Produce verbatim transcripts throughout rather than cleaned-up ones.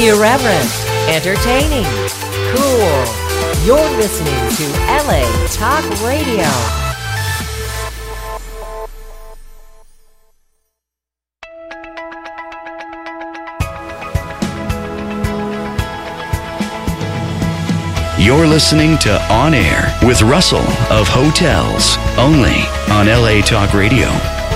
Irreverent, entertaining, cool. You're listening to L A Talk Radio. You're listening to On Air with Russell of Hotels, only on L A Talk Radio.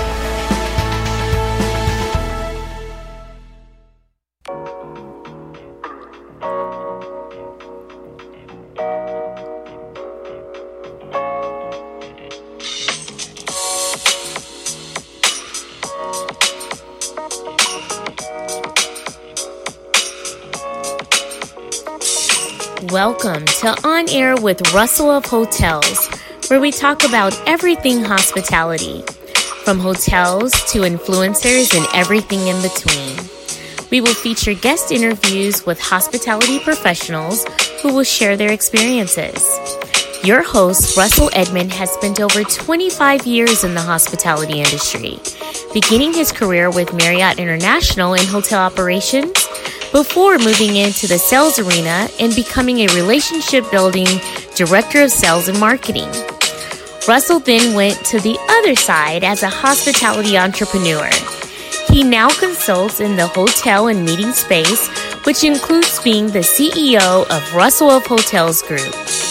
Welcome to On Air with Russell of Hotels, where we talk about everything hospitality, from hotels to influencers and everything in between. We will feature guest interviews with hospitality professionals who will share their experiences. Your host, Russell Edmond, has spent over twenty-five years in the hospitality industry, beginning his career with Marriott International in hotel operations, before moving into the sales arena and becoming a relationship-building director of sales and marketing. Russell then went to the other side as a hospitality entrepreneur. He now consults in the hotel and meeting space, which includes being the C E O of Russell of Hotels Group.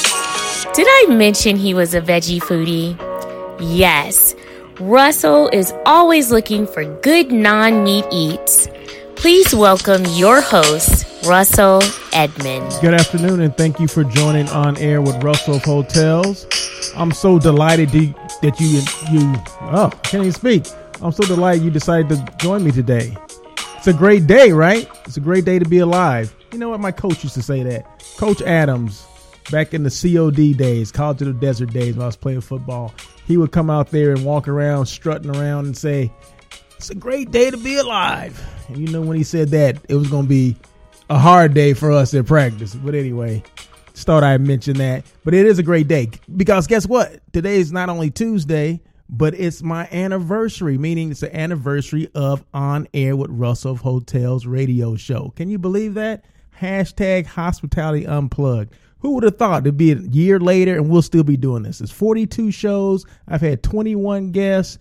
Did I mention he was a veggie foodie? Yes, Russell is always looking for good non-meat eats. Please welcome your host, Russell Edmond. Good afternoon, and thank you for joining On Air with Russell of Hotels. I'm so delighted to, that you, you, oh, I can't even speak. I'm so delighted you decided to join me today. It's a great day, right? It's a great day to be alive. You know what? My coach used to say that. Coach Adams, back in the C O D days, College of the Desert days when I was playing football, he would come out there and walk around, strutting around and say, it's a great day to be alive. And you know, when he said that, it was going to be a hard day for us at practice. But anyway, just thought I'd mention that. But it is a great day because guess what? Today is not only Tuesday, but it's my anniversary, meaning it's the anniversary of On Air with Russell of Hotels radio show. Can you believe that? Hashtag Hospitality Unplugged. Who would have thought it'd be a year later and we'll still be doing this? It's forty-two shows. I've had twenty-one guests.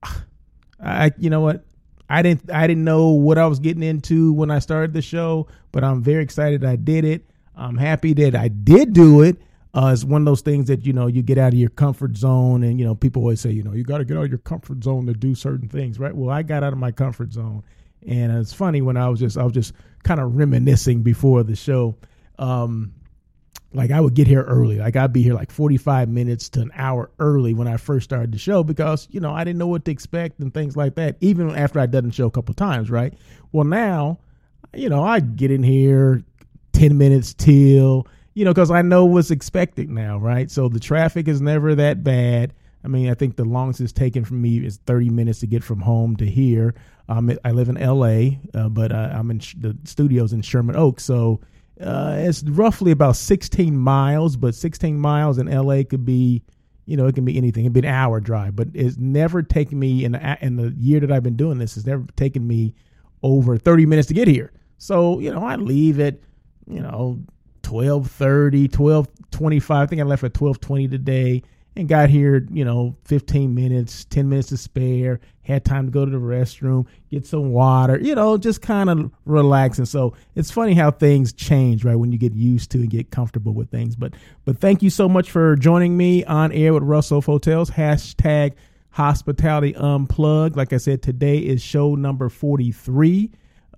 I, you know what? I didn't, I didn't know what I was getting into when I started the show, but I'm very excited I did it. I'm happy that I did do it. Uh, it's one of those things that, you know, you get out of your comfort zone and, you know, people always say, you know, you got to get out of your comfort zone to do certain things, right? Well, I got out of my comfort zone, and it's funny when I was just, I was just kind of reminiscing before the show. Um, Like I would get here early. Like I'd be here like forty-five minutes to an hour early when I first started the show because, you know, I didn't know what to expect and things like that, even after I'd done the show a couple of times, right? Well, now, you know, I get in here ten minutes till, you know, because I know what's expected now, right? So the traffic is never that bad. I mean, I think the longest it's taken from me is thirty minutes to get from home to here. Um, I live in L A, uh, but uh, I'm in sh- the studios in Sherman Oaks, so Uh, it's roughly about sixteen miles, but sixteen miles in L A could be, you know, it can be anything. It'd be an hour drive, but it's never taken me in the, in the year that I've been doing this, it's never taken me over thirty minutes to get here. So, you know, I leave at, you know, twelve thirty, twelve twenty-five. I think I left at twelve twenty today and got here, you know, fifteen minutes, ten minutes to spare, had time to go to the restroom, get some water, you know, just kind of relaxing. So it's funny how things change, right, when you get used to and get comfortable with things. But but thank you so much for joining me on air with Russell of Hotels, hashtag Hospitality Unplugged. Like I said, today is show number forty-three.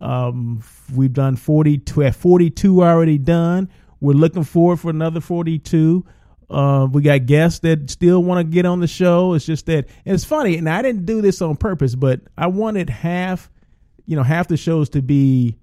Um, we've done forty-two, forty-two already done. We're looking forward for another forty-two. Uh, we got guests that still want to get on the show. It's just that it's funny, and I didn't do this on purpose, but I wanted half, you know, half the shows to be,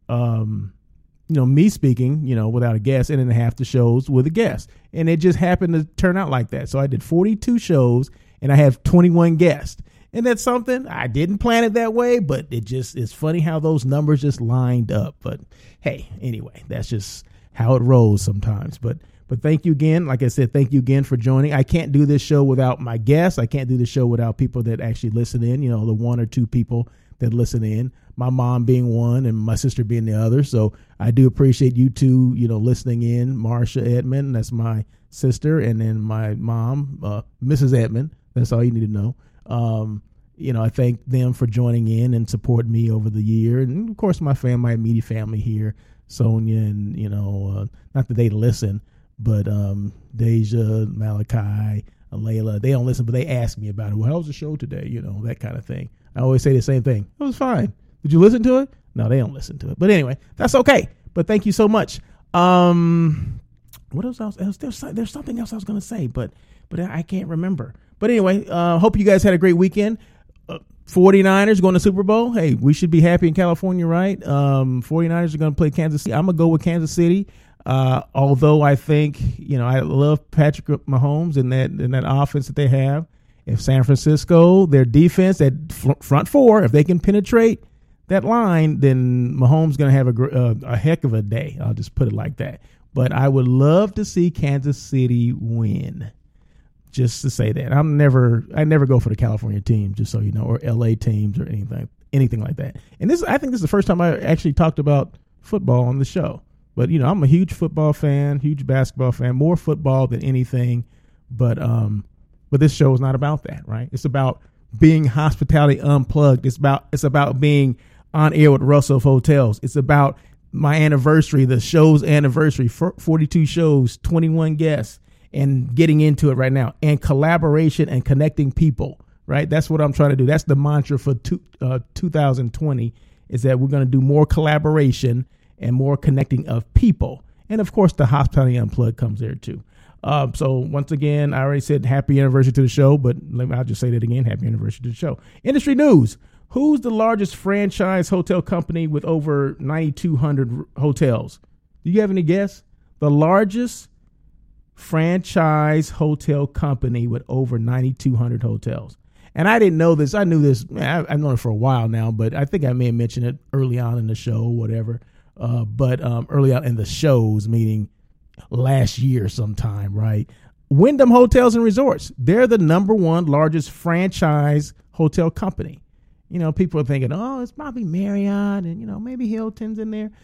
um, you know, me speaking, you know, without a guest, and then half the shows with a guest, and it just happened to turn out like that. So I did forty-two shows, and I have twenty-one guests, and that's something I didn't plan it that way, but it just it's funny how those numbers just lined up. But hey, anyway, that's just how it rolls sometimes. But. But thank you again. Like I said, thank you again for joining. I can't do this show without my guests. I can't do this show without people that actually listen in, you know, the one or two people that listen in. My mom being one and my sister being the other. So I do appreciate you two, you know, listening in. Marsha Edmond, that's my sister, and then my mom, uh, Missus Edmond. That's all you need to know. Um, you know, I thank them for joining in and supporting me over the year, and of course my family, my immediate family here, Sonia, and you know, uh, not that they listen, but um, Deja, Malachi, Layla, they don't listen, but they ask me about it. Well, how was the show today? You know, that kind of thing. I always say the same thing. It was fine. Did you listen to it? No, they don't listen to it. But anyway, that's okay. But thank you so much. Um, what else? else? There's, there's something else I was going to say, but but I can't remember. But anyway, uh, hope you guys had a great weekend. Uh, 49ers going to Super Bowl. Hey, we should be happy in California, right? Um, 49ers are going to play Kansas City. I'm going to go with Kansas City. Uh, although I think, you know, I love Patrick Mahomes and that and that offense that they have. If San Francisco, their defense, that fr- front four, if they can penetrate that line, then Mahomes going to have a, uh, a heck of a day. I'll just put it like that. But I would love to see Kansas City win. Just to say that. I'm never, I never go for the California team, just so you know, or L A teams or anything, anything like that. And this, I think this is the first time I actually talked about football on the show. But, you know, I'm a huge football fan, huge basketball fan, more football than anything. But, um, but this show is not about that, right? It's about being Hospitality Unplugged. It's about, it's about being on air with Russell of Hotels. It's about my anniversary, the show's anniversary, forty-two shows, twenty-one guests, and getting into it right now, and collaboration and connecting people, right? That's what I'm trying to do. That's the mantra for two, uh, two thousand twenty, is that we're going to do more collaboration and more connecting of people. And of course, the Hospitality Unplugged comes there too. Um, so once again, I already said happy anniversary to the show, but let me, I'll just say that again, happy anniversary to the show. Industry news. Who's the largest franchise hotel company with over ninety-two hundred hotels? Do you have any guess? The largest franchise hotel company with over ninety-two hundred hotels. And I didn't know this. I knew this. I, I've known it for a while now, but I think I may have mentioned it early on in the show, whatever. Uh, but um, early on in the shows, meaning last year sometime, right? Wyndham Hotels and Resorts. They're the number one largest franchise hotel company. You know, people are thinking, oh, it's probably Marriott and, you know, maybe Hilton's in there.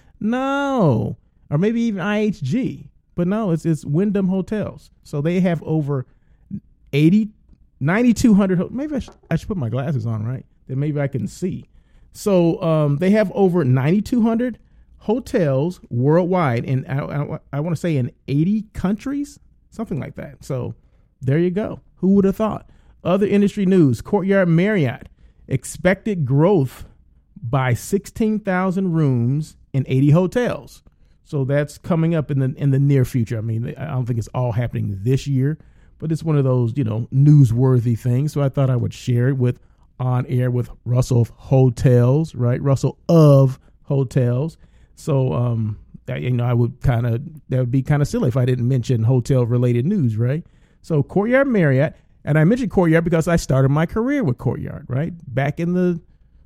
No. Or maybe even I H G. But no, it's it's Wyndham Hotels. So they have over eighty, ninety-two hundred. Maybe I should, I should put my glasses on, right? Then maybe I can see. So um, they have over ninety-two hundred hotels worldwide. And I, I, I want to say in eighty countries, something like that. So there you go. Who would have thought? Other industry news, Courtyard Marriott. Expected growth by sixteen thousand rooms in eighty hotels. So that's coming up in the in the near future. I mean, I don't think it's all happening this year, but it's one of those, you know, newsworthy things. So I thought I would share it with On Air with Russell of Hotels, right? Russell of Hotels. So, um, that, you know, I would kind of, that would be kind of silly if I didn't mention hotel related news, right? So Courtyard Marriott. And I mentioned Courtyard because I started my career with Courtyard, right? Back in the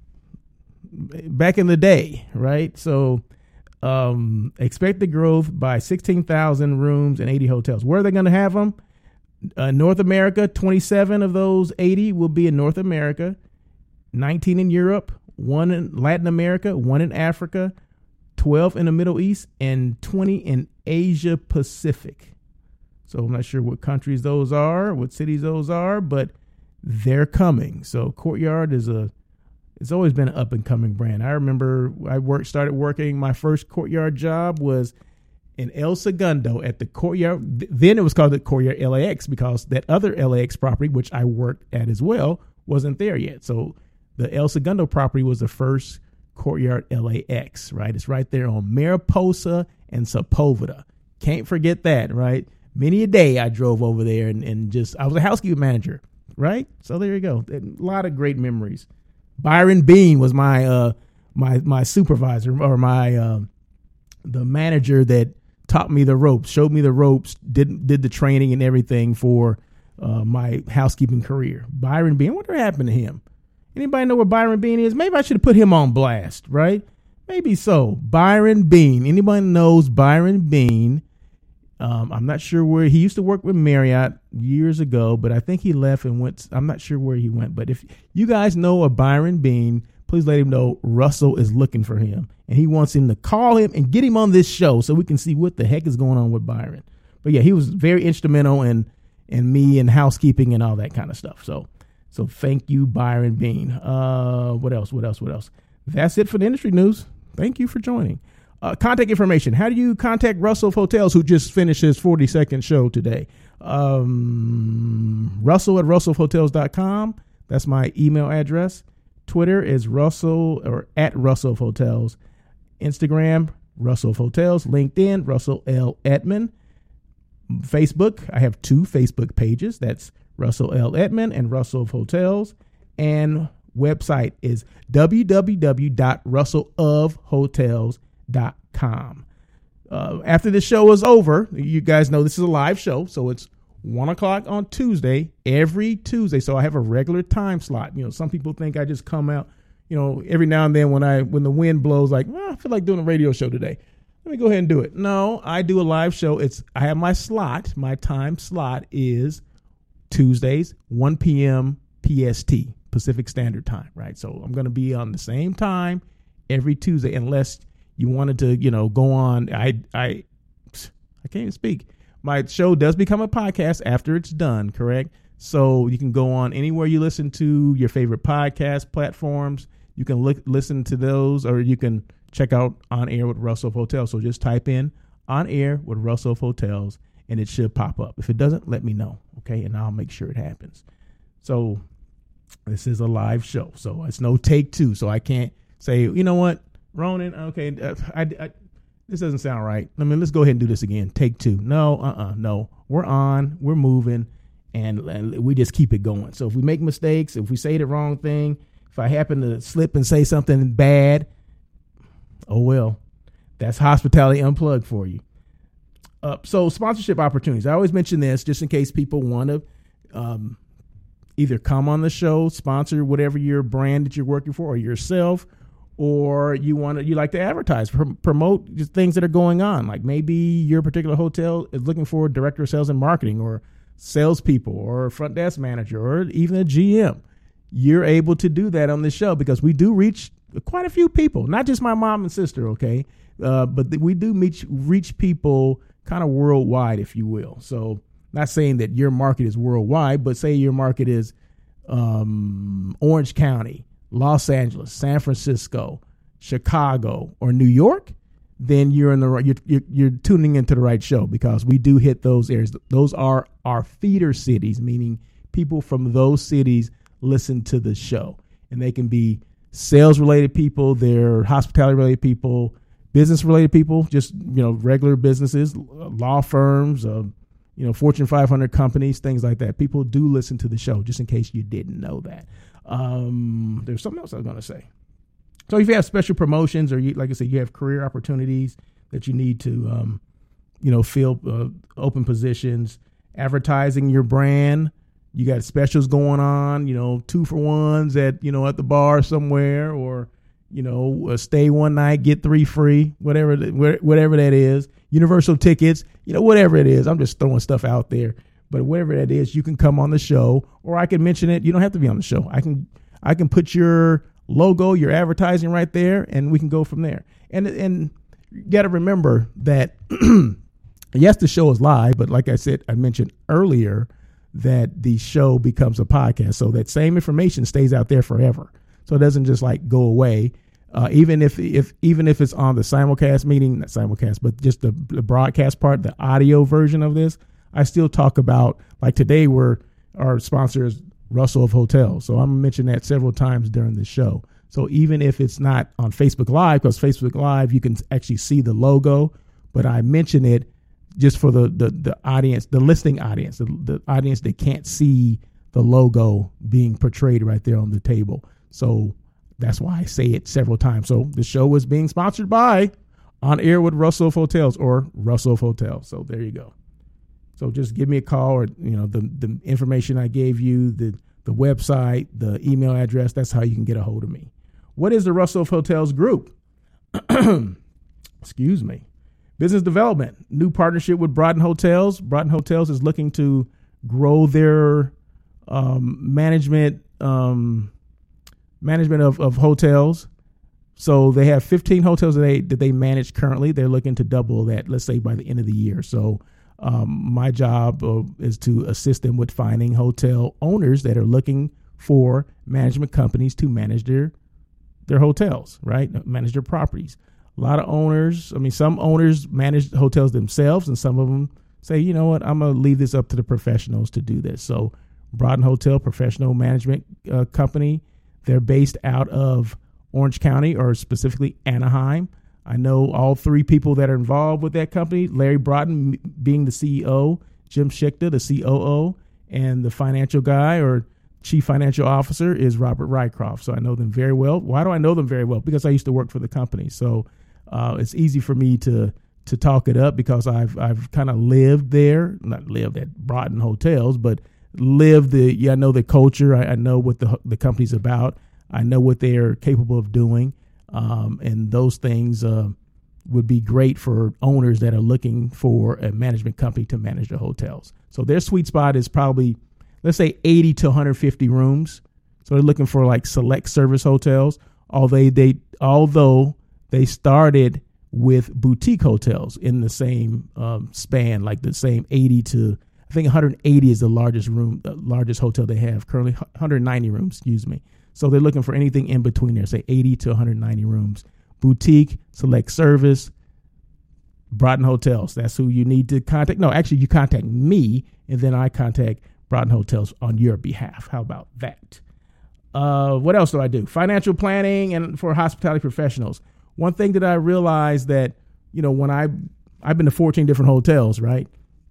back in the day, right? So um, expected growth by sixteen thousand rooms and eighty hotels. Where are they going to have them? Uh, North America, twenty-seven of those eighty will be in North America, nineteen in Europe, one in Latin America, one in Africa, twelve in the Middle East, and twenty in Asia Pacific. So I'm not sure what countries those are, what cities those are, but they're coming. So Courtyard is a, it's always been an up and coming brand. I remember I worked, started working, my first Courtyard job was in El Segundo at the Courtyard. Then it was called the Courtyard L A X because that other L A X property, which I worked at as well, wasn't there yet. So the El Segundo property was the first Courtyard L A X, right? It's right there on Mariposa and Sepulveda. Can't forget that, right? Many a day I drove over there and, and just, I was a housekeeping manager, right? So there you go. A lot of great memories. Byron Bean was my, uh, my, my supervisor or my, uh, the manager that taught me the ropes, showed me the ropes, did, did the training and everything for, uh, my housekeeping career. Byron Bean, what happened to him? Anybody know where Byron Bean is? Maybe I should have put him on blast, right? Maybe so. Byron Bean. Anybody knows Byron Bean? Um, I'm not sure where he used to work with Marriott years ago, but I think he left and went. I'm not sure where he went, but if you guys know a Byron Bean, please let him know Russell is looking for him. And he wants him to call him and get him on this show so we can see what the heck is going on with Byron. But yeah, he was very instrumental in, in me and housekeeping and all that kind of stuff. So, so thank you, Byron Bean. Uh, what else? What else? What else? That's it for the industry news. Thank you for joining. Uh, contact information. How do you contact Russell of Hotels, who just finished his forty-second show today? Um, Russell at russell of hotels dot com. That's my email address. Twitter is Russell or at Russell of Hotels. Instagram, Russell of Hotels. LinkedIn, Russell L. Edman. Facebook, I have two Facebook pages. That's Russell L. Edman and Russell of Hotels. And website is w w w dot russell of hotels dot com. Uh, after this show is over, you guys know this is a live show, so it's one o'clock on Tuesday, every Tuesday. So I have a regular time slot. You know, some people think I just come out, you know, every now and then when I when the wind blows, like, well, I feel like doing a radio show today. Let me go ahead and do it. No, I do a live show. It's I have my slot. My time slot is Tuesdays, one p.m. P S T, Pacific Standard Time, right? So I'm going to be on the same time every Tuesday, unless you wanted to, you know, go on. I I I can't even speak. My show does become a podcast after it's done, correct? So you can go on anywhere you listen to your favorite podcast platforms. You can look, listen to those, or you can check out On Air with Russell of Hotels. So just type in On Air with Russell of Hotels, and it should pop up. If it doesn't, let me know, okay? And I'll make sure it happens. So this is a live show, so it's no take two. So I can't say, you know what, Ronan, okay, uh, I, I, this doesn't sound right. I mean, let's go ahead and do this again. Take two. No, uh-uh, no. We're on, we're moving, and, and we just keep it going. So if we make mistakes, if we say the wrong thing, if I happen to slip and say something bad, oh, well, that's Hospitality Unplugged for you. Uh, so sponsorship opportunities. I always mention this just in case people want to um, either come on the show, sponsor whatever your brand that you're working for, or yourself, or you want to, you like to advertise, pr- promote just things that are going on. Like maybe your particular hotel is looking for a director of sales and marketing, or salespeople, or a front desk manager, or even a G M. You're able to do that on this show because we do reach quite a few people, not just my mom and sister, okay? Uh, but th- we do meet, reach people kind of worldwide, if you will. So not saying that your market is worldwide, but say your market is um, Orange County, Los Angeles, San Francisco, Chicago, or New York, then you're in the right, you're, you're, you're tuning into the right show, because we do hit those areas. Those are our feeder cities, meaning people from those cities listen to the show, and they can be sales related people, they're hospitality related people, business related people, just, you know, regular businesses, law firms, uh, you know, Fortune five hundred companies, things like that. People do listen to the show, just in case you didn't know that. Um, there's something else I was going to say. So if you have special promotions, or you, like I said, you have career opportunities that you need to, um, you know, fill uh, open positions, advertising your brand. You got specials going on, you know, two for ones at, you know, at the bar somewhere, or, you know, uh, stay one night, get three free, whatever, whatever that is. Universal tickets, you know, whatever it is. I'm just throwing stuff out there. But whatever that is, you can come on the show, or I can mention it. You don't have to be on the show. I can, I can put your logo, your advertising right there, and we can go from there. And and you got to remember that, yes, the show is live, but like I said, I mentioned earlier that the show becomes a podcast. So that same information stays out there forever. So it doesn't just like go away. Uh, even if, if, even if it's on the simulcast, meaning not simulcast, but just the, the broadcast part, the audio version of this, I still talk about, like today, we're, our sponsor is Russell of Hotels. So I'm mentioning that several times during the show. So even if it's not on Facebook Live, because Facebook Live, you can actually see the logo, but I mention it just for the, the, the audience, the listening audience, the, the audience that can't see the logo being portrayed right there on the table. So that's why I say it several times. So the show is being sponsored by On Air with Russell of Hotels, or Russell of Hotels. So there you go. So just give me a call, or, you know, the, the information I gave you, the, the website, the email address, that's how you can get a hold of me. What is the Russell of Hotels Group? Excuse me. Business development, new partnership with Broughton Hotels. Broughton Hotels is looking to grow their um, management um, management of, of hotels. So they have fifteen hotels that they that they manage currently. They're looking to double that, let's say, by the end of the year. So um, my job uh, is to assist them with finding hotel owners that are looking for management companies to manage their their hotels, right? Manage their properties. A lot of owners, I mean, some owners manage hotels themselves, and some of them say, you know what, I'm going to leave this up to the professionals to do this. So Broughton Hotel Professional Management uh, Company, they're based out of Orange County, or specifically Anaheim. I know all three people that are involved with that company, Larry Broughton being the C E O, Jim Schichter, the C O O, and the financial guy or chief financial officer is Robert Rycroft. So I know them very well. Why do I know them very well? Because I used to work for the company. So uh, it's easy for me to to talk it up because I've I've kind of lived there, not lived at Broughton Hotels, but lived the, yeah, I know the culture. I, I know what the the company's about. I know what they're capable of doing, um, and those things uh, would be great for owners that are looking for a management company to manage their hotels. So their sweet spot is probably, let's say, eighty to one hundred fifty rooms. So they're looking for like select service hotels. Although they, although they started with boutique hotels in the same um, span, like the same eighty to, I think one hundred eighty is the largest room, the largest hotel they have currently, one hundred ninety rooms, excuse me. So they're looking for anything in between there, say eighty to one hundred ninety rooms. Boutique, select service, Broughton Hotels. That's who you need to contact. No, actually, you contact me, and then I contact Broughton Hotels on your behalf. How about that? Uh, what else do I do? Financial planning and for hospitality professionals. One thing that I realized that, you know, when I, I've been to fourteen different hotels, right,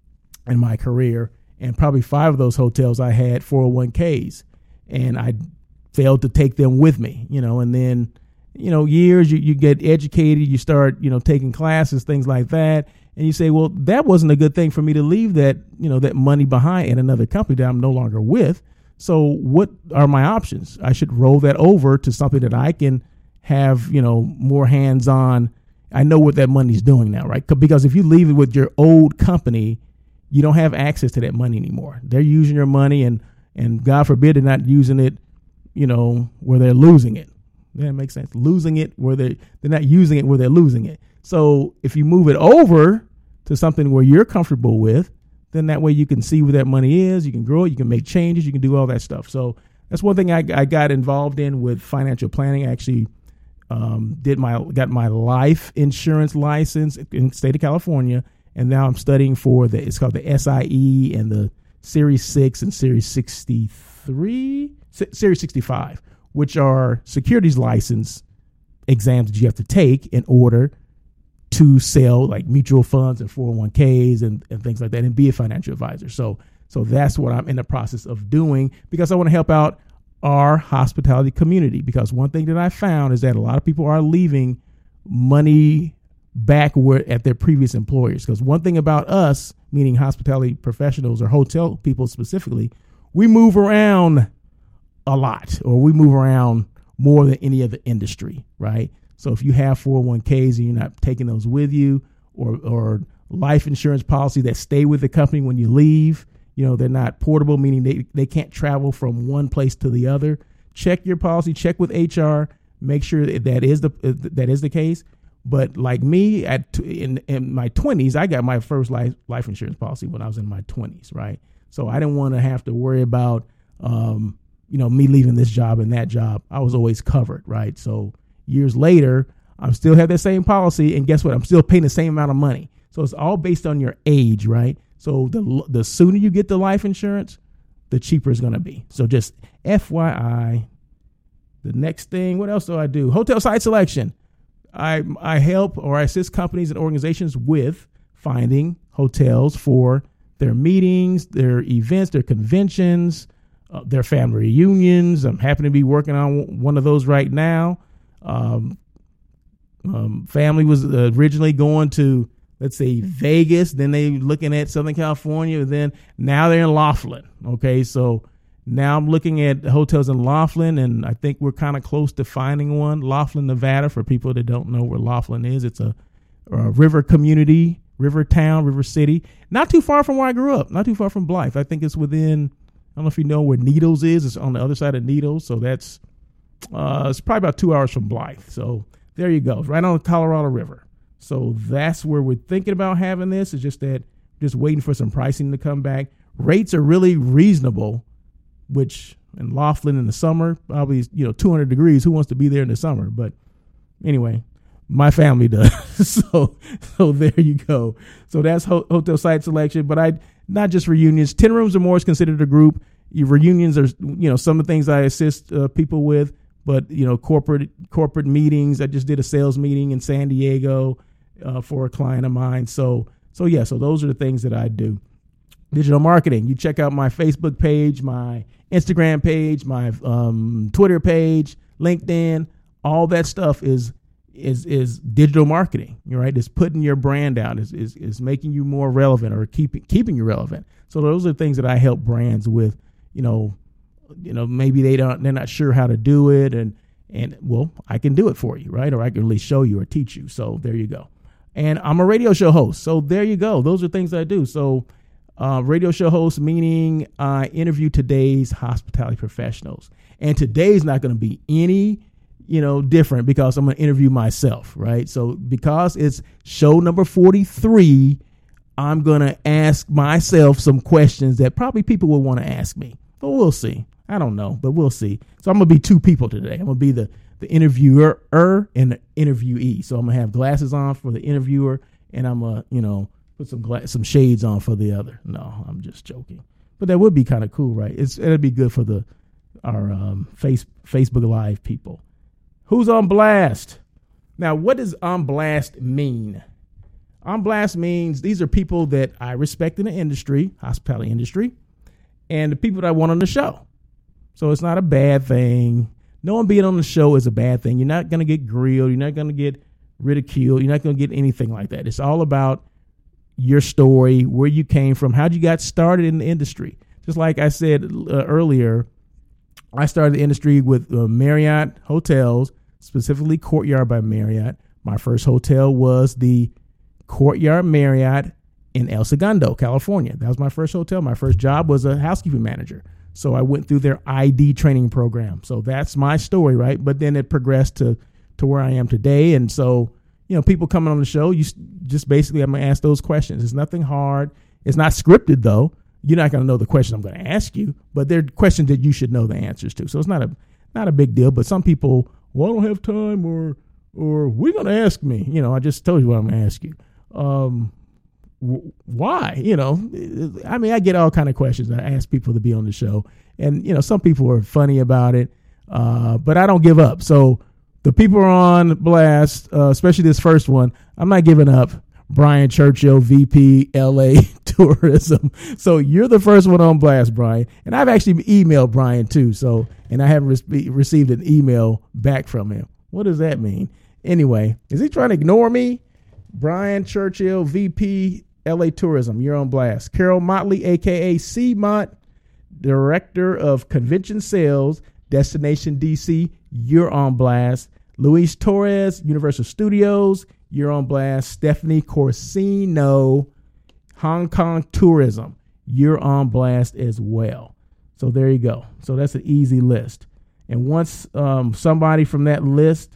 in my career, and probably five of those hotels I had four oh one k's, and I failed to take them with me, you know, and then, you know, years you, you get educated, you start, you know, taking classes, things like that. And you say, well, that wasn't a good thing for me to leave that, you know, that money behind in another company that I'm no longer with. So what are my options? I should roll that over to something that I can have, you know, more hands-on. I know what that money's doing now, right? Because if you leave it with your old company, you don't have access to that money anymore. They're using your money, and, and God forbid they're not using it, you know, where they're losing it. That makes sense. Losing it where they they're not using it where they're losing it. So if you move it over to something where you're comfortable with, then that way you can see where that money is. You can grow it. You can make changes. You can do all that stuff. So that's one thing I, I got involved in with financial planning. I actually um, did my got my life insurance license in the state of California, and now I'm studying for the it's called the S I E and the Series six and Series sixty-three. Series sixty-five, which are securities license exams that you have to take in order to sell like mutual funds and four oh one k's and, and things like that and be a financial advisor. So so that's what I'm in the process of doing because I want to help out our hospitality community, because one thing that I found is that a lot of people are leaving money back where, at their previous employers. Because one thing about us, meaning hospitality professionals or hotel people specifically, we move around a lot, or we move around more than any other industry, right? So if you have four oh one k's and you're not taking those with you, or or life insurance policy that stay with the company when you leave, you know, they're not portable, meaning they, they can't travel from one place to the other. Check your policy, check with H R, make sure that, that is the that is the case. But like me, at in, in my twenties, I got my first life life insurance policy when I was in my twenties, right? So I didn't want to have to worry about um, you know, me leaving this job and that job. I was always covered, right? So years later, I still have that same policy, and guess what? I'm still paying the same amount of money. So it's all based on your age, right? So the the sooner you get the life insurance, the cheaper it's going to be. So just F Y I. The next thing, what else do I do? Hotel site selection. I I help or I assist companies and organizations with finding hotels for their meetings, their events, their conventions, Uh, their family reunions. I'm happy to be working on one of those right now. Um, um, family was originally going to, let's say, Vegas. Then they looking at Southern California. Then now they're in Laughlin. Okay, so now I'm looking at hotels in Laughlin, and I think we're kind of close to finding one. Laughlin, Nevada, for people that don't know where Laughlin is. It's a, a river community, river town, river city. Not too far from where I grew up. Not too far from Blythe. I think it's within, I don't know if you know where Needles is. It's on the other side of Needles. So that's Uh, it's probably about two hours from Blythe. So there you go, right on the Colorado River. So that's where we're thinking about having this. It's just that just waiting for some pricing to come back. Rates are really reasonable, which in Laughlin in the summer, probably, you know, two hundred degrees. Who wants to be there in the summer? But anyway, my family does. so, so there you go. So that's ho- hotel site selection. But I, not just reunions. ten rooms or more is considered a group. Your reunions are, you know, some of the things I assist uh, people with. But, you know, corporate corporate meetings. I just did a sales meeting in San Diego uh, for a client of mine. So, so yeah, so those are the things that I do. Digital marketing. You check out my Facebook page, my Instagram page, my um, Twitter page, LinkedIn. All that stuff is is is digital marketing. Right? It's putting your brand out. Is is is making you more relevant or keeping keeping you relevant. So those are things that I help brands with. You know, you know maybe they don't they're not sure how to do it, and and well, I can do it for you, right? Or I can at least show you or teach you. So there you go. And I'm a radio show host. So there you go. Those are things that I do. So. Uh, radio show host, meaning I interview today's hospitality professionals. And today's not going to be any, you know, different because I'm going to interview myself, right? So because it's show number forty-three, I'm going to ask myself some questions that probably people will want to ask me. But we'll see. I don't know, but we'll see. So I'm going to be two people today. I'm going to be the, the interviewer and the interviewee. So I'm going to have glasses on for the interviewer, and I'm going to, you know, put some gla- some shades on for the other. No, I'm just joking. But that would be kind of cool, right? It's it'd be good for the our um, face Facebook Live people. Who's on blast? Now, what does on blast mean? On blast means these are people that I respect in the industry, hospitality industry, and the people that I want on the show. So it's not a bad thing. No one being on the show is a bad thing. You're not going to get grilled. You're not going to get ridiculed. You're not going to get anything like that. It's all about your story, where you came from, how you got started in the industry. Just like I said uh, earlier, I started the industry with uh, Marriott hotels, specifically Courtyard by Marriott. My first hotel was the Courtyard Marriott in El Segundo, California. That was my first hotel. My first job was a housekeeping manager. So I went through their I D training program. So that's my story, right? But then it progressed to, to where I am today. And so, you know, people coming on the show, you just basically, I'm going to ask those questions. It's nothing hard. It's not scripted, though. You're not going to know the question I'm going to ask you, but they're questions that you should know the answers to. So it's not a not a big deal. But some people, well, I don't have time, or or we're going to ask me. You know, I just told you what I'm going to ask you. Um, w- why? You know, I mean, I get all kind of questions. I ask people to be on the show, and you know, some people are funny about it, uh, but I don't give up. So. The people are on blast, uh, especially this first one. I'm not giving up. Brian Churchill, V P, L A Tourism. So you're the first one on blast, Brian. And I've actually emailed Brian too. So, and I haven't re- received an email back from him. What does that mean? Anyway, is he trying to ignore me? Brian Churchill, V P, L A Tourism. You're on blast. Carol Motley, A K A C Mott, Director of Convention Sales, Destination D C. You're on blast. Luis Torres, Universal Studios, you're on blast. Stephanie Corsino, Hong Kong Tourism, you're on blast as well. So there you go. So that's an easy list. And once um, somebody from that list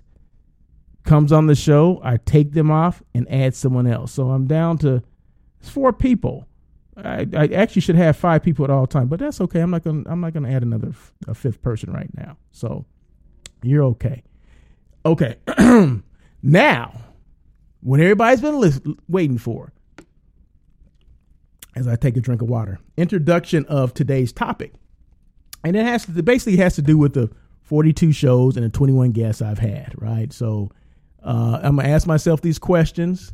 comes on the show, I take them off and add someone else. So I'm down to four people. I, I actually should have five people at all time, but that's okay. I'm not going. I'm not going to add another f- a fifth person right now. So you're okay. Okay. Now, when everybody's been li- waiting for, as I take a drink of water, introduction of today's topic, and it has to basically has to do with the forty-two shows and the twenty-one guests I've had. Right. So uh, I'm gonna ask myself these questions.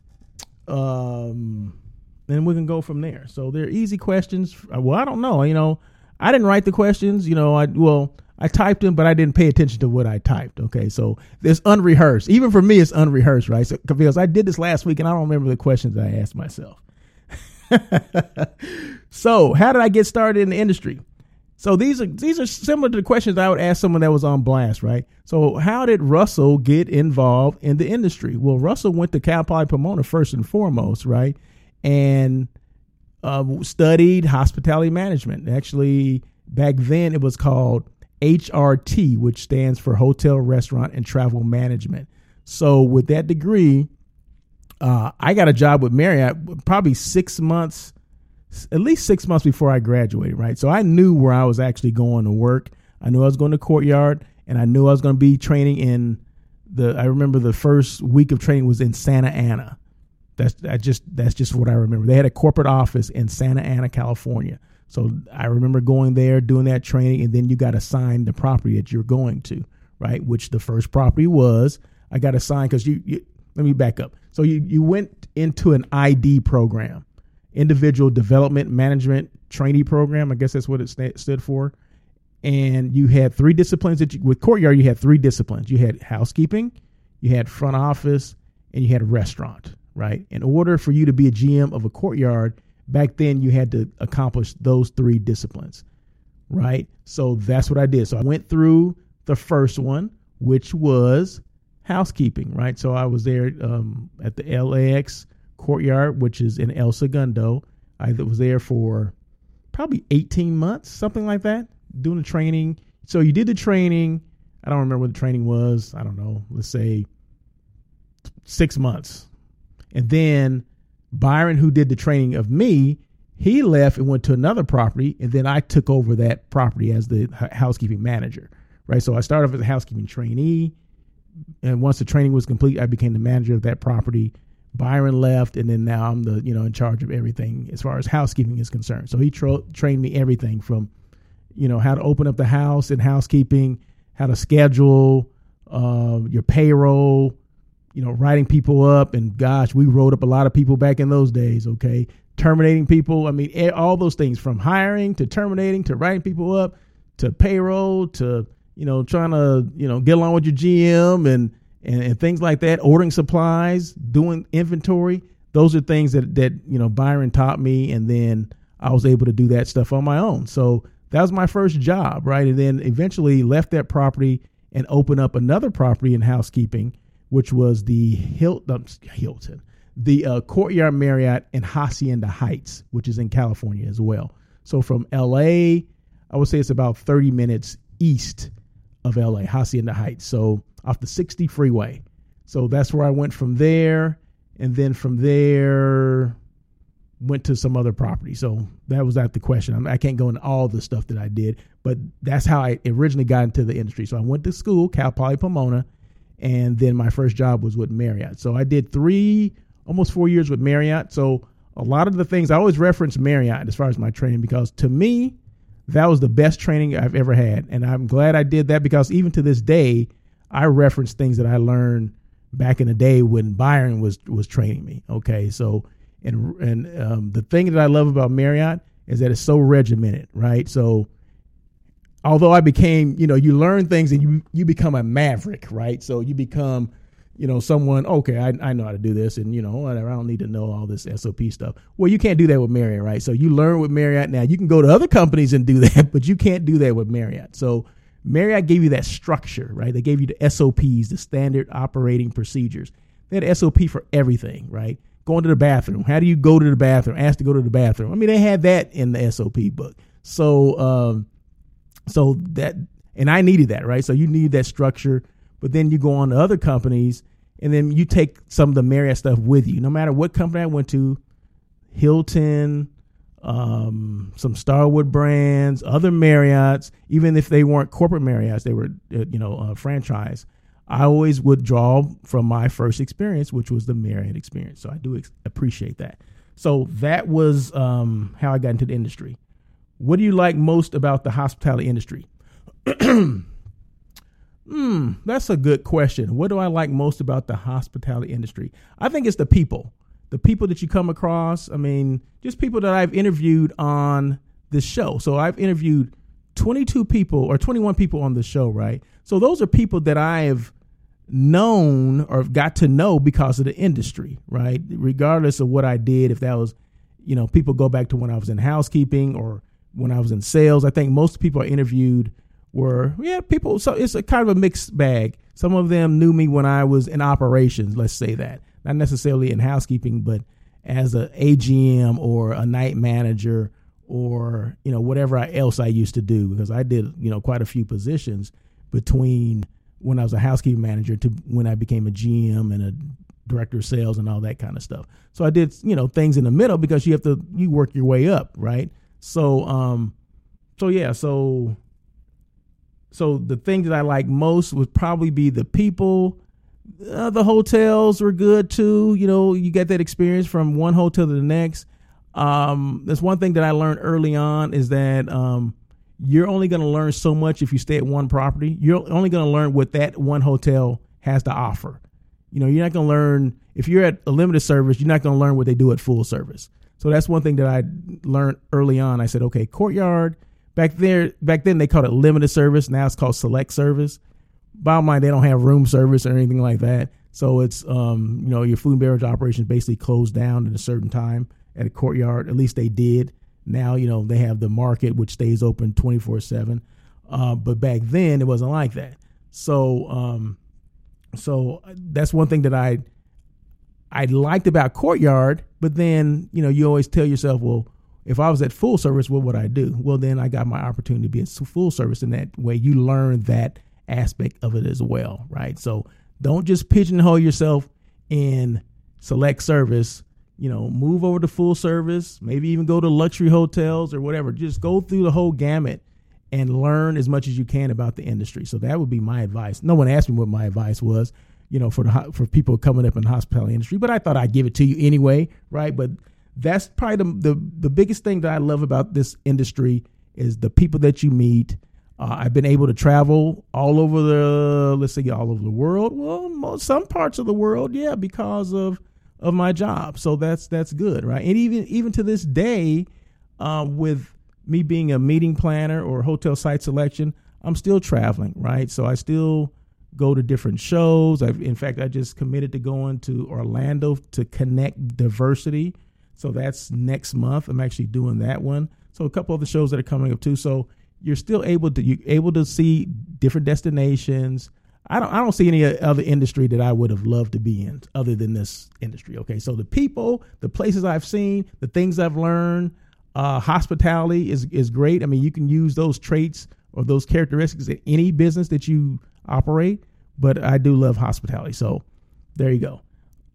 Um. Then we can go from there. So they're easy questions. Well, I don't know. You know, I didn't write the questions. You know, I well, I typed them, but I didn't pay attention to what I typed. Okay, so it's unrehearsed. Even for me, it's unrehearsed, right? So, because I did this last week, and I don't remember the questions I asked myself. So, how did I get started in the industry? So these are these are similar to the questions I would ask someone that was on blast, right? So how did Russell get involved in the industry? Well, Russell went to Cal Poly Pomona first and foremost, right? And uh, studied hospitality management. Actually, back then it was called H R T, which stands for Hotel, Restaurant, and Travel Management. So with that degree, uh, I got a job with Marriott probably six months, at least six months before I graduated, right? So I knew where I was actually going to work. I knew I was going to Courtyard, and I knew I was going to be training in the, I remember the first week of training was in Santa Ana. That's I just that's just what I remember. They had a corporate office in Santa Ana, California. So I remember going there, doing that training, and then you got assigned the property that you're going to, right? Which the first property was, I got assigned because you, you, let me back up. So you, you went into an I D program, Individual Development Management Trainee Program. I guess that's what it st- stood for. And you had three disciplines that you, with Courtyard, you had three disciplines. You had housekeeping, you had front office, and you had a restaurant, right? In order for you to be a G M of a Courtyard, back then you had to accomplish those three disciplines, right? So that's what I did. So I went through the first one, which was housekeeping, right? So I was there um, at the L A X Courtyard, which is in El Segundo. I was there for probably eighteen months, something like that, doing the training. So you did the training. I don't remember what the training was. I don't know. Let's say six months. And then Byron, who did the training of me, he left and went to another property. And then I took over that property as the housekeeping manager, right? So I started off as a housekeeping trainee. And once the training was complete, I became the manager of that property. Byron left, and then now I'm the, you know, in charge of everything as far as housekeeping is concerned. So he tro- trained me everything from, you know, how to open up the house and housekeeping, how to schedule uh, your payroll, you know, writing people up. And gosh, we wrote up a lot of people back in those days. Okay. Terminating people. I mean, all those things from hiring to terminating to writing people up to payroll to, you know, trying to, you know, get along with your G M and, and, and things like that, ordering supplies, doing inventory. Those are things that, that, you know, Byron taught me. And then I was able to do that stuff on my own. So that was my first job. Right. And then eventually left that property and opened up another property in housekeeping, which was the Hilton, Hilton, the uh, Courtyard Marriott in Hacienda Heights, which is in California as well. So from L A, I would say it's about thirty minutes east of L A, Hacienda Heights. So off the sixty freeway. So that's where I went from there. And then from there, went to some other property. So that was not the question. I, mean, I can't go into all the stuff that I did, but that's how I originally got into the industry. So I went to school, Cal Poly Pomona. And then my first job was with Marriott. So I did three, almost four years with Marriott. So a lot of the things, I always reference Marriott as far as my training, because to me, that was the best training I've ever had. And I'm glad I did that, because even to this day, I reference things that I learned back in the day when Byron was, was training me. Okay. So, and, and um, the thing that I love about Marriott is that it's so regimented, right? So, although I became, you know, you learn things and you, you become a maverick, right? So you become, you know, someone, okay, I, I know how to do this, and, you know, whatever, I don't need to know all this S O P stuff. Well, you can't do that with Marriott, right? So you learn with Marriott. Now you can go to other companies and do that, but you can't do that with Marriott. So Marriott gave you that structure, right? They gave you the S O Ps, the standard operating procedures. They had an S O P for everything, right? Going to the bathroom. How do you go to the bathroom? Ask to go to the bathroom. I mean, they had that in the S O P book. So, um, So that, and I needed that, right? So you need that structure, but then you go on to other companies and then you take some of the Marriott stuff with you. No matter what company I went to, Hilton, um, some Starwood brands, other Marriotts, even if they weren't corporate Marriotts, they were, uh, you know, uh, franchise. I always would draw from my first experience, which was the Marriott experience. So I do ex- appreciate that. So that was um, how I got into the industry. What do you like most about the hospitality industry? Hmm, that's a good question. What do I like most about the hospitality industry? I think it's the people, the people that you come across. I mean, just people that I've interviewed on this show. So I've interviewed twenty-two people or twenty-one people on the show, right? So those are people that I have known or got to know because of the industry, right? Regardless of what I did, if that was, you know, people go back to when I was in housekeeping or when I was in sales. I think most people I interviewed were, yeah, people. So it's a kind of a mixed bag. Some of them knew me when I was in operations, let's say that. Not necessarily in housekeeping, but as a A G M or a night manager or, you know, whatever I, else I used to do, because I did, you know, quite a few positions between when I was a housekeeping manager to when I became a G M and a director of sales and all that kind of stuff. So I did, you know, things in the middle because you have to, you work your way up. Right. So, um, so yeah, so, so the thing that I like most would probably be the people. Uh, the hotels were good too. You know, you get that experience from one hotel to the next. Um, that's one thing that I learned early on is that, um, you're only going to learn so much if you stay at one property. You're only going to learn what that one hotel has to offer. You know, you're not going to learn if you're at a limited service, you're not going to learn what they do at full service. So that's one thing that I learned early on. I said, okay, Courtyard back there, back then they called it limited service. Now it's called select service. Bottom line, they don't have room service or anything like that. So it's, um, you know, your food and beverage operations basically closed down at a certain time at a Courtyard. At least they did. Now, you know, they have the market, which stays open twenty-four seven. Uh, but back then it wasn't like that. So, um, so that's one thing that I, I liked about Courtyard, but then, you know, you always tell yourself, well, if I was at full service, what would I do? Well, then I got my opportunity to be at full service. In that way, you learn that aspect of it as well. Right. So don't just pigeonhole yourself in select service. You know, move over to full service, maybe even go to luxury hotels or whatever. Just go through the whole gamut and learn as much as you can about the industry. So that would be my advice. No one asked me what my advice was, you know, for the for people coming up in the hospitality industry, but I thought I'd give it to you anyway, right? But that's probably the the, the biggest thing that I love about this industry is the people that you meet. Uh, I've been able to travel all over the, let's say all over the world. Well, most, some parts of the world, yeah, because of of my job. So that's, that's good. Right. And even, even to this day, uh, with me being a meeting planner or hotel site selection, I'm still traveling. Right. So I still go to different shows. I've, in fact, I just committed to going to Orlando to Connect Diversity. So that's next month. I'm actually doing that one. So a couple of the shows that are coming up too. So you're still able to, you able to see different destinations. I don't I don't see any other industry that I would have loved to be in other than this industry. Okay. So the people, the places I've seen, the things I've learned, uh, hospitality is, is great. I mean, you can use those traits or those characteristics in any business that you operate, but I do love hospitality. So there you go.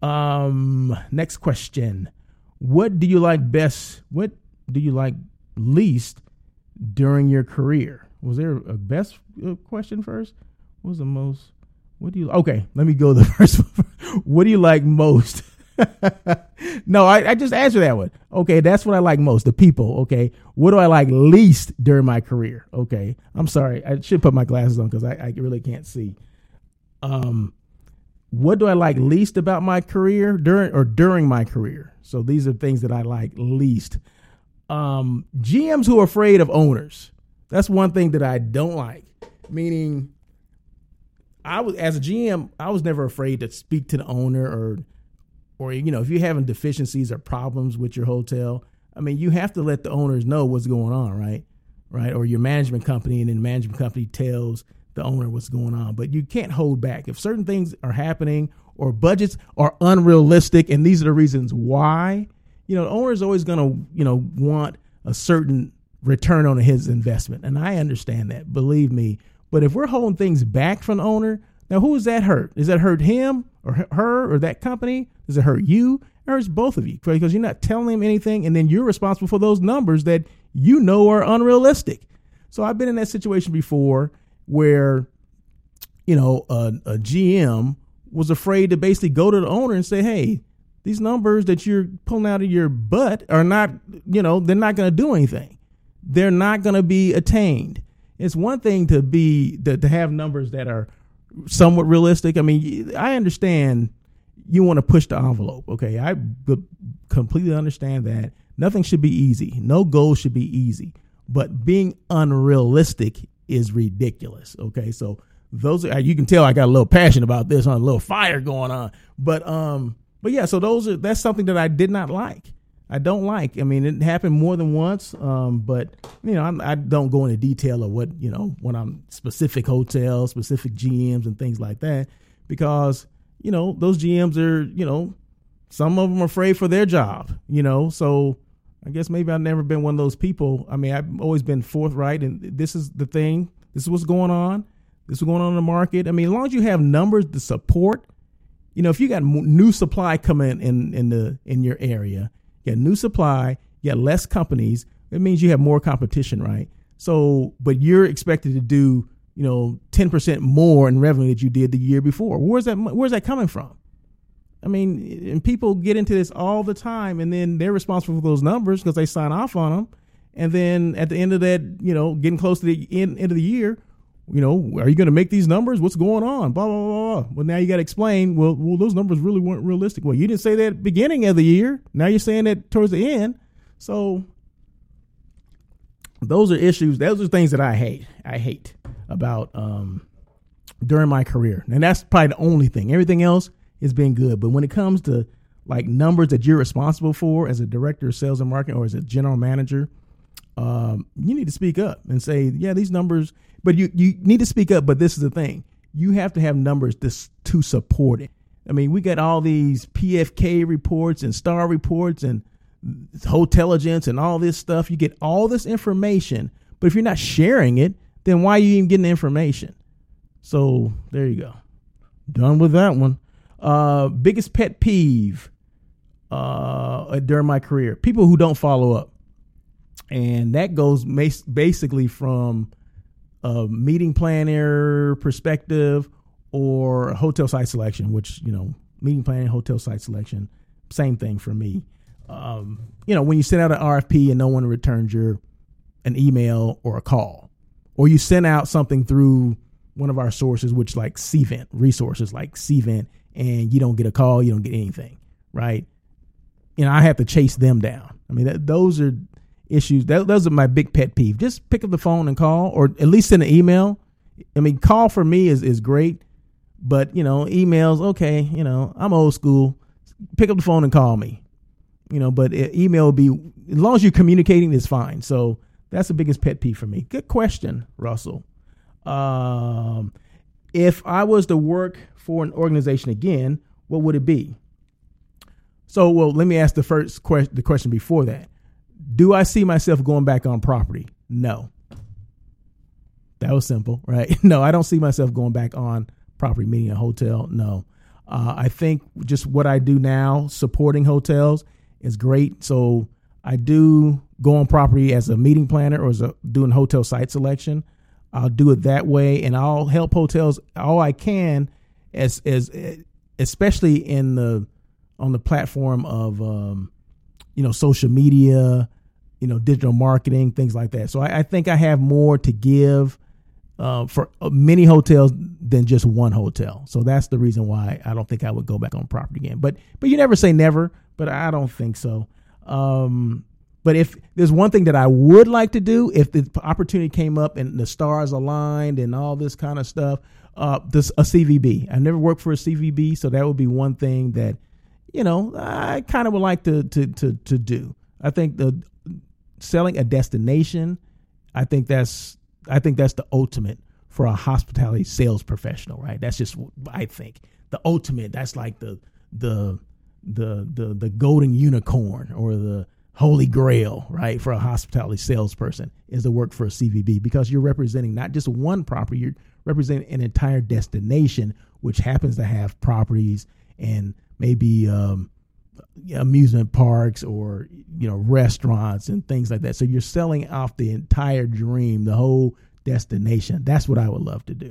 Um, next question. What do you like best? What do you like least during your career? Was there a best question first? What was the most, what do you, okay, let me go the first one. What do you like most? No, I, I just answered that one. Okay, that's what I like most, the people. Okay, what do I like least during my career? Okay, I'm sorry, I should put my glasses on because I, I really can't see. Um, what do I like least about my career during or during my career? So these are things that I like least. Um, G Ms who are afraid of owners. That's one thing that I don't like. Meaning, I was as a G M, I was never afraid to speak to the owner or, or you know, if you're having deficiencies or problems with your hotel, I mean, you have to let the owners know what's going on, right? Right, or your management company, and then the management company tells the owner what's going on. But you can't hold back if certain things are happening or budgets are unrealistic, and these are the reasons why. You know, the owner is always going to, you know, want a certain return on his investment. And I understand that, believe me. But if we're holding things back from the owner, now who is that hurt? Does that hurt him or her or that company? Does it hurt you? It hurts both of you because you're not telling him anything. And then you're responsible for those numbers that you know are unrealistic. So I've been in that situation before where, you know, a, a G M was afraid to basically go to the owner and say, hey, these numbers that you're pulling out of your butt are not, you know, they're not going to do anything. They're not going to be attained. It's one thing to be, to, to have numbers that are somewhat realistic. I mean, I understand you want to push the envelope. Okay. I b- completely understand that. Nothing should be easy. No goal should be easy, but being unrealistic is ridiculous. Okay. So those are, you can tell I got a little passion about this, on a little fire going on, but, um, but yeah, so those are, that's something that I did not like. I don't like, I mean, it happened more than once. Um, but you know, I'm, I don't go into detail of what, you know, when I'm specific hotels, specific G Ms and things like that, because, you know, those G Ms are, you know, some of them are afraid for their job, you know, so I guess maybe I've never been one of those people. I mean, I've always been forthright, and this is the thing. This is what's going on. This is going on in the market. I mean, as long as you have numbers to support, you know, if you got new supply coming in in the in your area, you got new supply, you got less companies. It means you have more competition, right? So, but you're expected to do, you know, ten percent more in revenue that you did the year before. Where's that? Where's that coming from? I mean, and people get into this all the time, and then they're responsible for those numbers because they sign off on them. And then at the end of that, you know, getting close to the end, end of the year, you know, are you going to make these numbers? What's going on? Blah, blah, blah, blah. Well, now you got to explain, well, well, those numbers really weren't realistic. Well, you didn't say that at the beginning of the year. Now you're saying that towards the end. So those are issues. Those are things that I hate. I hate about um, during my career. And that's probably the only thing. Everything else has been good. But when it comes to like numbers that you're responsible for as a director of sales and marketing or as a general manager, um, you need to speak up and say, yeah, these numbers, but you, you need to speak up. But this is the thing. You have to have numbers to, to support it. I mean, we got all these P F K reports and STAR reports and Hotelligence and all this stuff. You get all this information, but if you're not sharing it, then why are you even getting the information? So there you go. Done with that one. Uh, biggest pet peeve uh, during my career, people who don't follow up. And that goes mas- basically from a meeting planner perspective or hotel site selection, which, you know, meeting planning, hotel site selection, same thing for me. Um, you know, when you send out an R F P and no one returns your an email or a call, or you send out something through one of our sources, which like Cvent, resources like Cvent, and you don't get a call, you don't get anything, right? You know, I have to chase them down. I mean, that, those are issues. That, those are my big pet peeve. Just pick up the phone and call, or at least send an email. I mean, call for me is, is great, but, you know, emails, okay, you know, I'm old school. Pick up the phone and call me, you know, but email will be, as long as you're communicating, is fine. So that's the biggest pet peeve for me. Good question, Russell. Um, if I was to work for an organization again, what would it be? So, well, let me ask the first question, the question before that. Do I see myself going back on property? No. That was simple, right? No, I don't see myself going back on property, meaning a hotel. No. Uh, I think just what I do now, supporting hotels, is great. So I do go on property as a meeting planner or as a, doing hotel site selection. I'll do it that way, and I'll help hotels all I can, as as especially in the on the platform of um, you know, social media, you know, digital marketing, things like that. So I, I think I have more to give uh, for many hotels than just one hotel. So that's the reason why I don't think I would go back on property again. But but you never say never, but I don't think so. Um, but if there's one thing that I would like to do, if the opportunity came up and the stars aligned and all this kind of stuff, uh, this a C V B. I never worked for a C V B, so that would be one thing that, you know, I kind of would like to to to to do. I think the selling a destination, I think that's I think that's the ultimate for a hospitality sales professional, right? That's just what I think. The ultimate, that's like the the the the the golden unicorn or the holy grail, right, for a hospitality salesperson, is to work for a C V B, because you're representing not just one property, you're representing an entire destination, which happens to have properties and maybe um, amusement parks or, you know, restaurants and things like that. So you're selling off the entire dream, the whole destination. That's what I would love to do.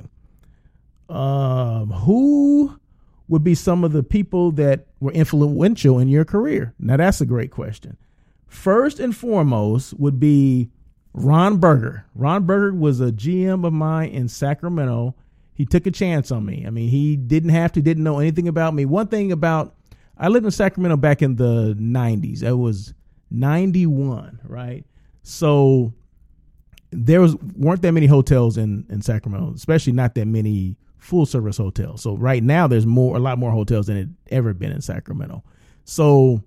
Um, who would be some of the people that were influential in your career? Now, that's a great question. First and foremost would be Ron Berger. Ron Berger was a G M of mine in Sacramento. He took a chance on me. I mean, he didn't have to, didn't know anything about me. One thing about, I lived in Sacramento back in the nineties. It was ninety-one, right? So there was weren't that many hotels in, in Sacramento, especially not that many full service hotels. So right now there's more, a lot more hotels than it ever been in Sacramento. So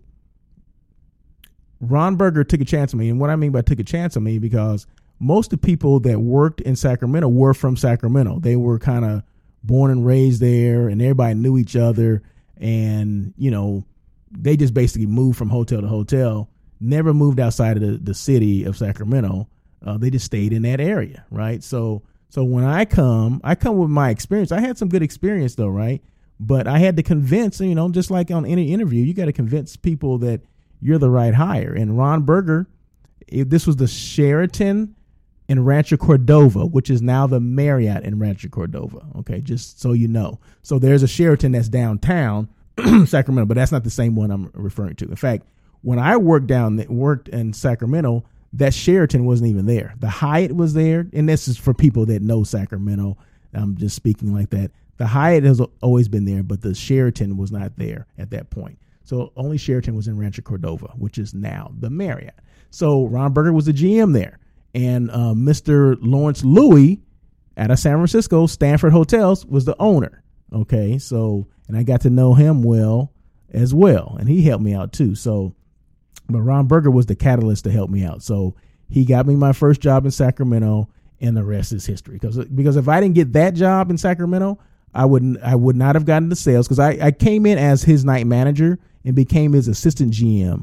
Ron Berger took a chance on me. And what I mean by took a chance on me, because most of the people that worked in Sacramento were from Sacramento. They were kind of born and raised there, and everybody knew each other. And, you know, they just basically moved from hotel to hotel never moved outside of the, the city of Sacramento. Uh, they just stayed in that area, right? So so when I come, I come with my experience. I had some good experience though, right? But I had to convince, you know, just like on any interview, you got to convince people that you're the right hire. And Ron Berger, it, this was the Sheraton in Rancho Cordova, which is now the Marriott in Rancho Cordova. Okay, just so you know. So there's a Sheraton that's downtown Sacramento, but that's not the same one I'm referring to. In fact, when I worked down, worked in Sacramento, that Sheraton wasn't even there. The Hyatt was there, and this is for people that know Sacramento. I'm just speaking like that. The Hyatt has always been there, but the Sheraton was not there at that point. So only Sheraton was in Rancho Cordova, which is now the Marriott. So Ron Berger was the G M there. And uh, Mister Lawrence Louie out of San Francisco, Stanford Hotels, was the owner. Okay, so, and I got to know him well as well. And he helped me out too. So, but Ron Berger was the catalyst to help me out. So he got me my first job in Sacramento, and the rest is history. Because because if I didn't get that job in Sacramento, I wouldn't I would not have gotten the sales, because I, I came in as his night manager and became his assistant G M.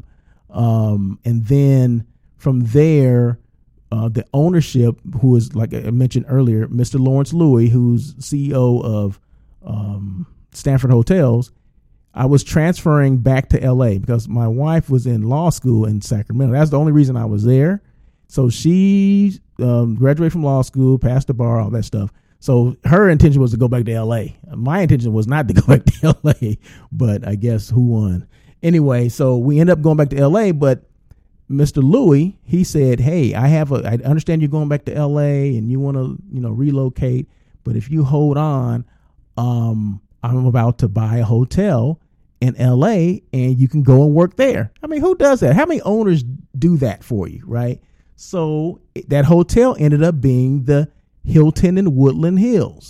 Um, and then from there, uh, the ownership, who is, like I mentioned earlier, Mister Lawrence Louie, who's C E O of um, Stanford Hotels, I was transferring back to L A because my wife was in law school in Sacramento. That's the only reason I was there. So she um, graduated from law school, passed the bar, all that stuff. So her intention was to go back to L A. My intention was not to go back to L A, but I guess who won? Anyway, so we ended up going back to L A, but Mister Louie, he said, hey, I have a, I understand you're going back to L A and you want to, you know, relocate, but if you hold on, um, I'm about to buy a hotel in L A and you can go and work there. I mean, who does that? How many owners do that for you, right? So that hotel ended up being the Hilton in Woodland Hills.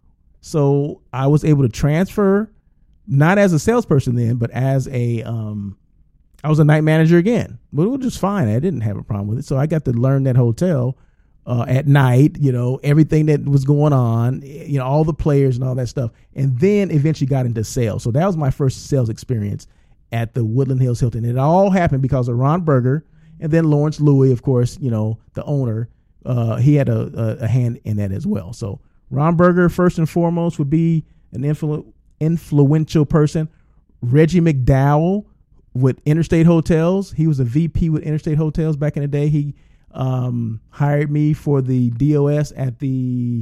So I was able to transfer, not as a salesperson then, but as a, um, I was a night manager again, but it was just fine. I didn't have a problem with it. So I got to learn that hotel uh, at night, you know, everything that was going on, you know, all the players and all that stuff. And then eventually got into sales. So that was my first sales experience at the Woodland Hills Hilton. It all happened because of Ron Berger, and then Lawrence Louie, of course, you know, the owner. Uh, he had a, a, a hand in that as well. So Ron Berger, first and foremost, would be an influ- influential person. Reggie McDowell with Interstate Hotels. He was a V P with Interstate Hotels back in the day. He um, hired me for the D O S at the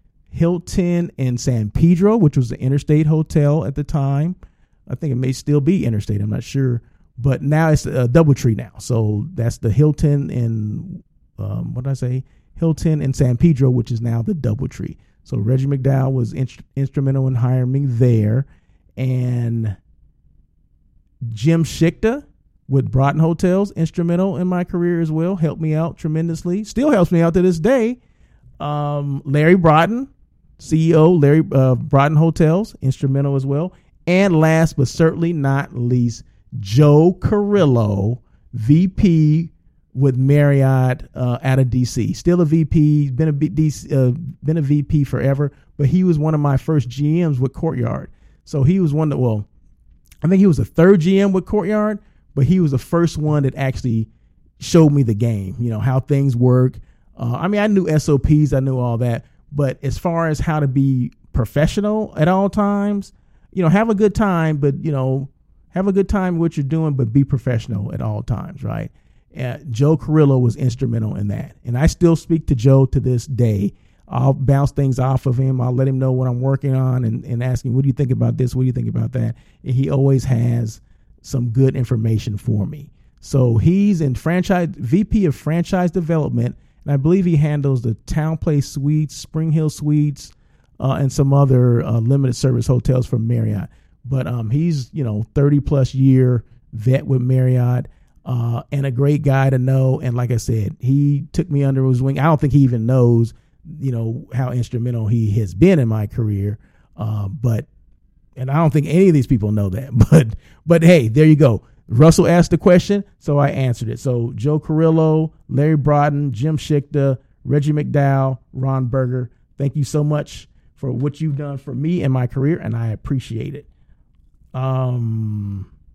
Hilton in San Pedro, which was the Interstate Hotel at the time. I think it may still be Interstate. I'm not sure. But now it's a DoubleTree now. So that's the Hilton in, um, what did I say? Hilton in San Pedro, which is now the DoubleTree. So Reggie McDowell was in- instrumental in hiring me there. And Jim Schickta with Broughton Hotels, instrumental in my career as well. Helped me out tremendously. Still helps me out to this day. Um, Larry Broughton, C E O, Larry uh, Broughton Hotels, instrumental as well. And last but certainly not least, Joe Carrillo, V P with Marriott uh, out of D C. Still a V P, been a D C, uh, been a V P forever, but he was one of my first G Ms with Courtyard. So he was one that, well, I think he was the third G M with Courtyard, but he was the first one that actually showed me the game, you know, how things work. Uh, I mean, I knew S O Ps, I knew all that, but as far as how to be professional at all times, you know, have a good time, but, you know, have a good time with what you're doing, but be professional at all times, right? Uh, Joe Carrillo was instrumental in that. And I still speak to Joe to this day. I'll bounce things off of him. I'll let him know what I'm working on and, and ask him, what do you think about this? What do you think about that? And he always has some good information for me. So he's in franchise, V P of franchise development. And I believe he handles the Town Place Suites, Spring Hill Suites, uh, and some other uh, limited service hotels for Marriott. But um, he's, you know, thirty plus year vet with Marriott, uh, and a great guy to know. And like I said, he took me under his wing. I don't think he even knows, you know, how instrumental he has been in my career. Uh, but, and I don't think any of these people know that, but, but hey, there you go. Russell asked the question, so I answered it. So Joe Carrillo, Larry Broughton, Jim Schickta, Reggie McDowell, Ron Berger, thank you so much for what you've done for me and my career, and I appreciate it. Um,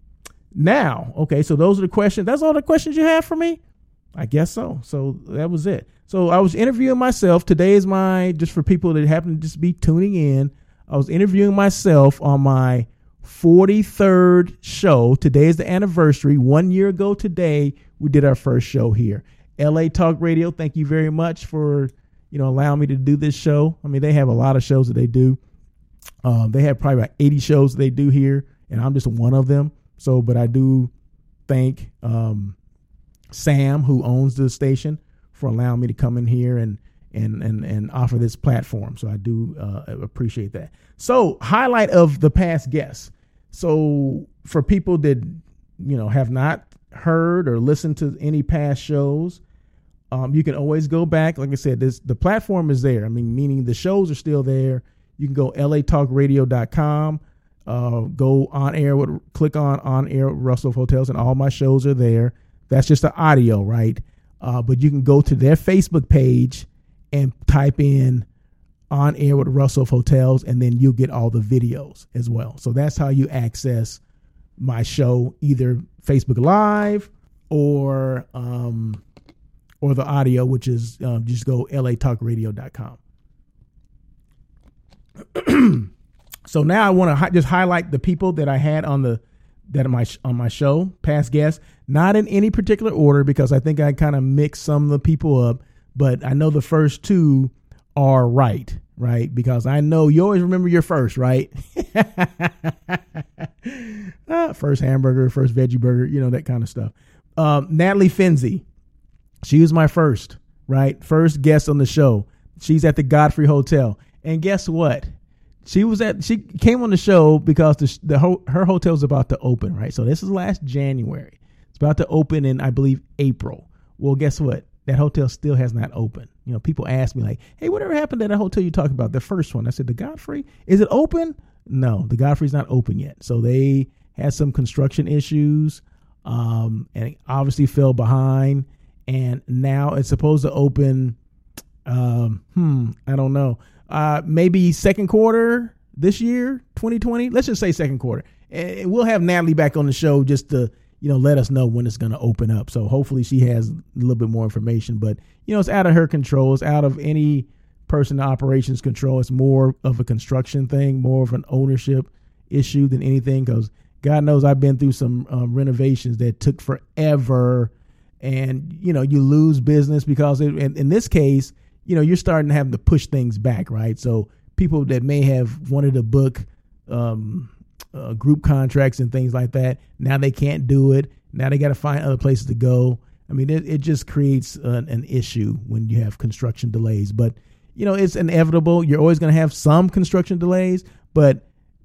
now, okay, so those are the questions. That's all the questions you have for me? I guess so. So that was it. So I was interviewing myself. Today is my, just for people that happen to just be tuning in, I was interviewing myself on my forty-third show. Today is the anniversary. One year ago today, we did our first show here. L A Talk Radio, thank you very much for, you know, allowing me to do this show. I mean, they have a lot of shows that they do. Um, they have probably about eighty shows that they do here, and I'm just one of them. So, but I do thank um, Sam, who owns the station, for allowing me to come in here and and and and offer this platform. So I do uh, appreciate that. So, highlight of the past guests. So for people that, you know, have not heard or listened to any past shows, um, you can always go back. Like I said, this the platform is there. I mean, meaning the shows are still there. You can go L A talk radio dot com, uh, go on air with, click on on air with Russell Hotels, and all my shows are there. That's just the audio, right? Uh, but you can go to their Facebook page and type in On Air with Russell Hotels, and then you'll get all the videos as well. So that's how you access my show, either Facebook Live or um, or the audio, which is um, just go L A talk radio dot com. So now I want to hi- just highlight the people that I had on the that on my on my show, past guests, not in any particular order because I think I kind of mixed some of the people up, but I know the first two are right, right? Because I know you always remember your first, right? uh, first hamburger, first veggie burger, you know, that kind of stuff. Um, Natalie Finzi, she was my first, right? First guest on the show. She's at the Godfrey Hotel. And guess what? She was at, she came on the show because the, the ho, her hotel is about to open, right? So this is last January. It's about to open in, I believe, April. Well, guess what? That hotel still has not opened. You know, people ask me like, hey, whatever happened to that hotel you talking about? The first one. I said, the Godfrey, is it open? No, the Godfrey's not open yet. So they had some construction issues um, and obviously fell behind. And now it's supposed to open, um, hmm, I don't know. Uh, maybe second quarter this year, twenty twenty. Let's just say second quarter. And we'll have Natalie back on the show just to, you know, let us know when it's going to open up. So hopefully she has a little bit more information. But, you know, it's out of her control. It's out of any person in operations control. It's more of a construction thing, more of an ownership issue than anything. Because God knows I've been through some um, renovations that took forever. And, you know, you lose business because it, in, in this case, you know, you're starting to have to push things back, right? So people that may have wanted to book um, uh, group contracts and things like that, now they can't do it. Now they got to find other places to go. I mean, it, it just creates an, an issue when you have construction delays. But, you know, it's inevitable. You're always going to have some construction delays. But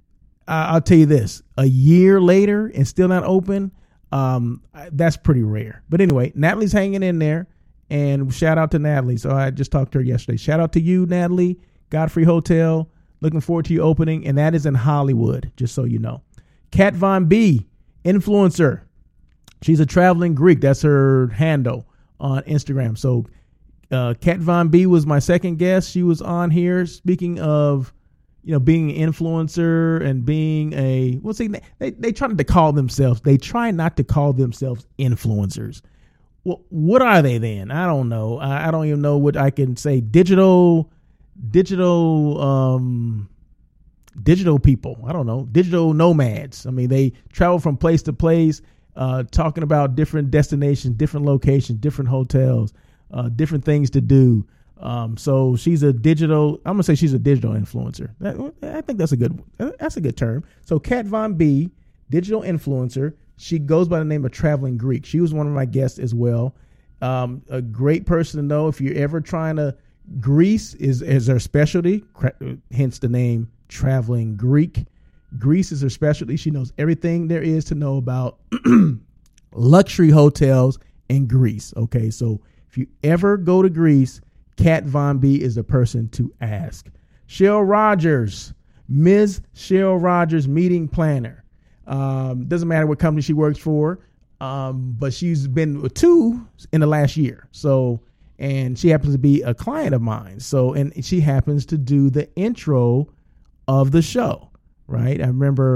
I, I'll tell you this, a year later and still not open, um, that's pretty rare. But anyway, Natalie's hanging in there. And shout out to Natalie. So I just talked to her yesterday. Shout out to you, Natalie. Godfrey Hotel. Looking forward to you opening. And that is in Hollywood, just so you know. Kat Von B, influencer. She's a traveling Greek. That's her handle on Instagram. So uh, Kat Von B was my second guest. She was on here. Speaking of, you know, being an influencer and being a, what's well, they, they try to call themselves, they try not to call themselves influencers. Well, what are they then? I don't know. I, I don't even know what I can say. Digital, digital, um, digital people. I don't know. Digital nomads. I mean, they travel from place to place, uh, talking about different destinations, different locations, different hotels, uh, different things to do. Um, so she's a digital. I'm gonna say she's a digital influencer. I think that's a good. That's a good term. So Kat Von B, digital influencer. She goes by the name of Traveling Greek. She was one of my guests as well. Um, a great person to know if you're ever trying to. Greece is, is her specialty, hence the name Traveling Greek. Greece is her specialty. She knows everything there is to know about luxury hotels in Greece. Okay, so if you ever go to Greece, Kat Von B is the person to ask. Cheryl Rogers, Miz Cheryl Rogers, meeting planner. Um, doesn't matter what company she works for, um, but she's been with two in the last year. So, and she happens to be a client of mine. So, and she happens to do the intro of the show, right? I remember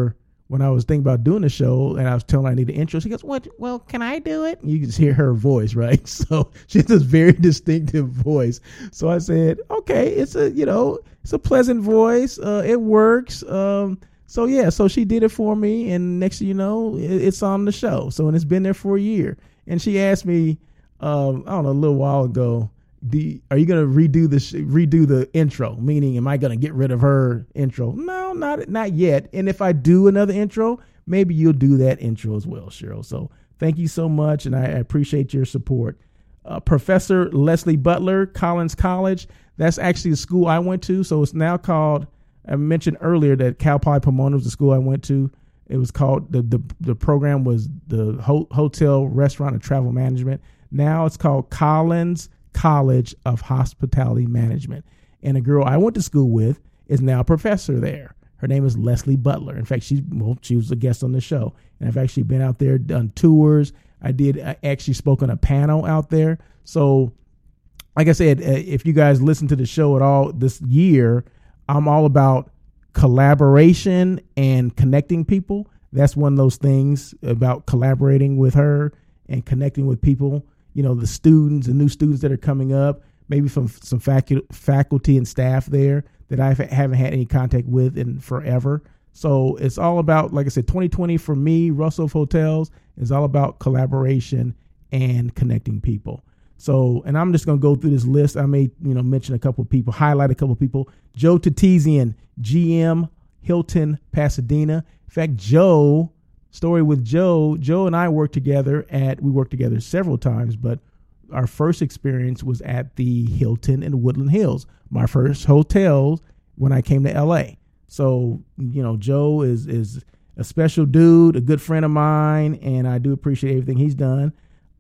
when I was thinking about doing the show and I was telling her I need an intro, she goes, "What? Well, can I do it?" And you can just hear her voice, right? So she has this very distinctive voice. So I said, okay, it's a, you know, it's a pleasant voice. Uh, it works. Um, so yeah, so she did it for me. And next thing you know, it, it's on the show. So, and it's been there for a year. And she asked me, um, I don't know, a little while ago, The, are you going to redo the sh- redo the intro? Meaning, am I going to get rid of her intro? No, not not yet. And if I do another intro, maybe you'll do that intro as well, Cheryl. So thank you so much, and I, I appreciate your support. Uh, Professor Leslie Butler, Collins College. That's actually the school I went to. So it's now called, I mentioned earlier that Cal Poly Pomona was the school I went to. It was called, the the, the program was the ho- Hotel, Restaurant, and Travel Management. Now it's called Collins College of Hospitality Management. And a girl I went to school with is now a professor there. Her name is Leslie Butler. In fact, she, well, she was a guest on the show. And I've actually been out there, done tours. I did I actually spoke on a panel out there. So like I said, if you guys listen to the show at all this year, I'm all about collaboration and connecting people. That's one of those things about collaborating with her and connecting with people. You know, the students, the new students that are coming up, maybe from some facu- faculty and staff there that I haven't had any contact with in forever. So it's all about, like I said, twenty twenty for me, Russell of Hotels, is all about collaboration and connecting people. So, and I'm just going to go through this list. I may, you know, mention a couple of people, highlight a couple of people. Joe Tatizian, G M, Hilton, Pasadena. In fact, Joe, story with Joe, Joe and I worked together at, we worked together several times, but our first experience was at the Hilton in Woodland Hills, my first hotel when I came to L A. So, you know, Joe is, is a special dude, a good friend of mine, and I do appreciate everything he's done.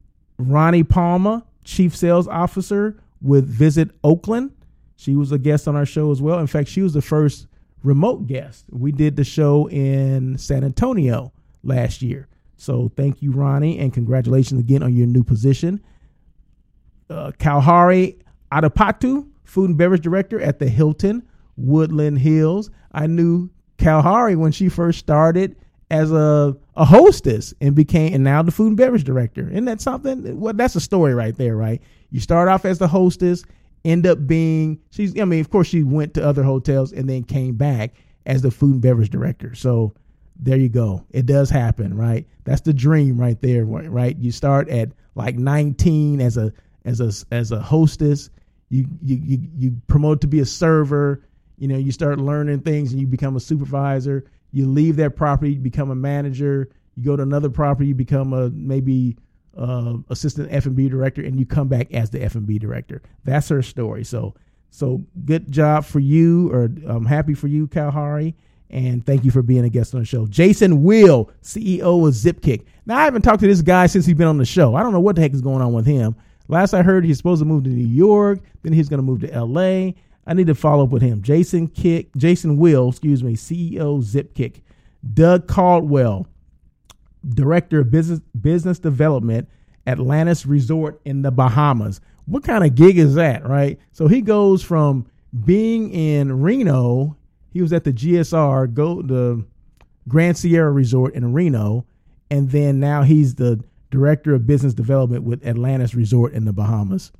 Ronnie Palma, Chief Sales Officer with Visit Oakland. She was a guest on our show as well. In fact, she was the first remote guest. We did the show in San Antonio last year. So thank you, Ronnie, and congratulations again on your new position. Uh, Kauhari Adapatu, Food and Beverage Director at the Hilton Woodland Hills. I knew Kauhari when she first started as a, a hostess and became, and now the Food and Beverage Director. Isn't that something? Well, that's a story right there, right? You start off as the hostess, end up being, she's, I mean, of course she went to other hotels and then came back as the Food and Beverage Director. So there you go. It does happen, right? That's the dream right there, right? You start at like nineteen as a, as a, as a hostess, you, you, you, you promote to be a server, you know, you start learning things and you become a supervisor. You leave that property, you become a manager. You go to another property, you become a maybe uh, assistant F and B director, and you come back as the F and B director. That's her story. So, so good job for you, or I'm happy for you, Kauhari, and thank you for being a guest on the show. Jason Will, C E O of Zipkick. Now, I haven't talked to this guy since he's been on the show. I don't know what the heck is going on with him. Last I heard, he's supposed to move to New York. Then he's going to move to L A. I need to follow up with him. Jason Kick, Jason Will, excuse me, C E O Zipkick. Doug Caldwell, Director of Business Business Development, Atlantis Resort in the Bahamas. What kind of gig is that, right? So he goes from being in Reno, he was at the G S R, go the Grand Sierra Resort in Reno, and then now he's the Director of Business Development with Atlantis Resort in the Bahamas.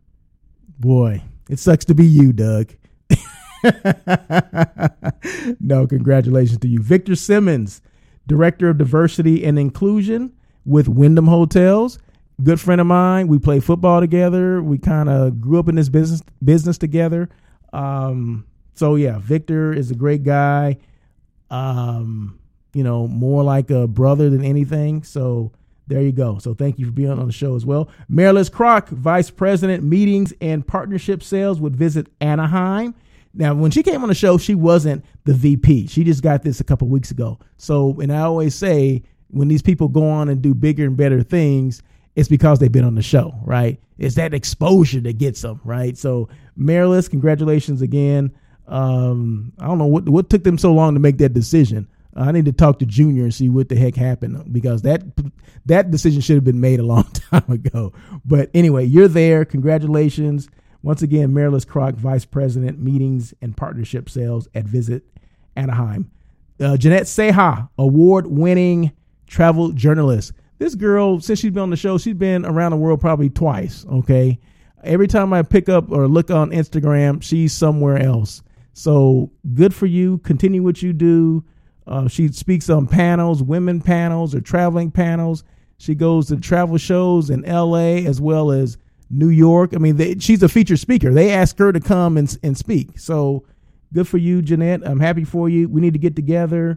Boy, it sucks to be you, Doug. No, congratulations to you. Victor Simmons, Director of Diversity and Inclusion with Wyndham Hotels. Good friend of mine. We play football together. We kind of grew up in this business business together. Um, so, yeah, Victor is a great guy, um, you know, more like a brother than anything. So there you go. So thank you for being on the show as well. Marilyn Kroc, Vice President, Meetings and Partnership Sales with Visit Anaheim. Now, when she came on the show, she wasn't the V P. She just got this a couple weeks ago. So, and I always say, when these people go on and do bigger and better things, it's because they've been on the show, right? It's that exposure that gets them, right? So, Marilyn, congratulations again. Um, I don't know what what took them so long to make that decision. I need to talk to Junior and see what the heck happened, because that that decision should have been made a long time ago. But anyway, you're there. Congratulations. Once again, Marilyn Kroc, Vice President, Meetings and Partnership Sales at Visit Anaheim. uh, Jeanette Seha, award-winning travel journalist. This girl, since she's been on the show, she's been around the world probably twice, okay? Every time I pick up or look on Instagram, she's somewhere else. So good for you. Continue what you do. Uh, she speaks on panels, women panels or traveling panels. She goes to travel shows in L A as well as New York. I mean, they, she's a featured speaker. They ask her to come and, and speak. So good for you, Jeanette. I'm happy for you. We need to get together.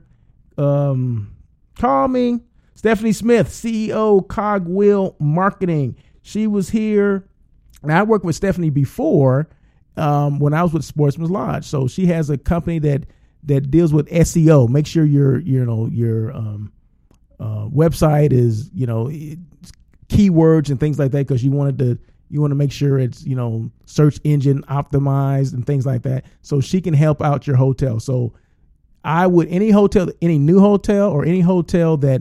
Um, call me. Stephanie Smith, C E O, Cogwheel Marketing. She was here. And I worked with Stephanie before um, when I was with Sportsman's Lodge. So she has a company that that deals with S E O. Make sure your you know your um, uh, website is you know keywords and things like that, because you wanted to you want to make sure it's you know search engine optimized and things like that. So she can help out your hotel. So I would any hotel, any new hotel or any hotel that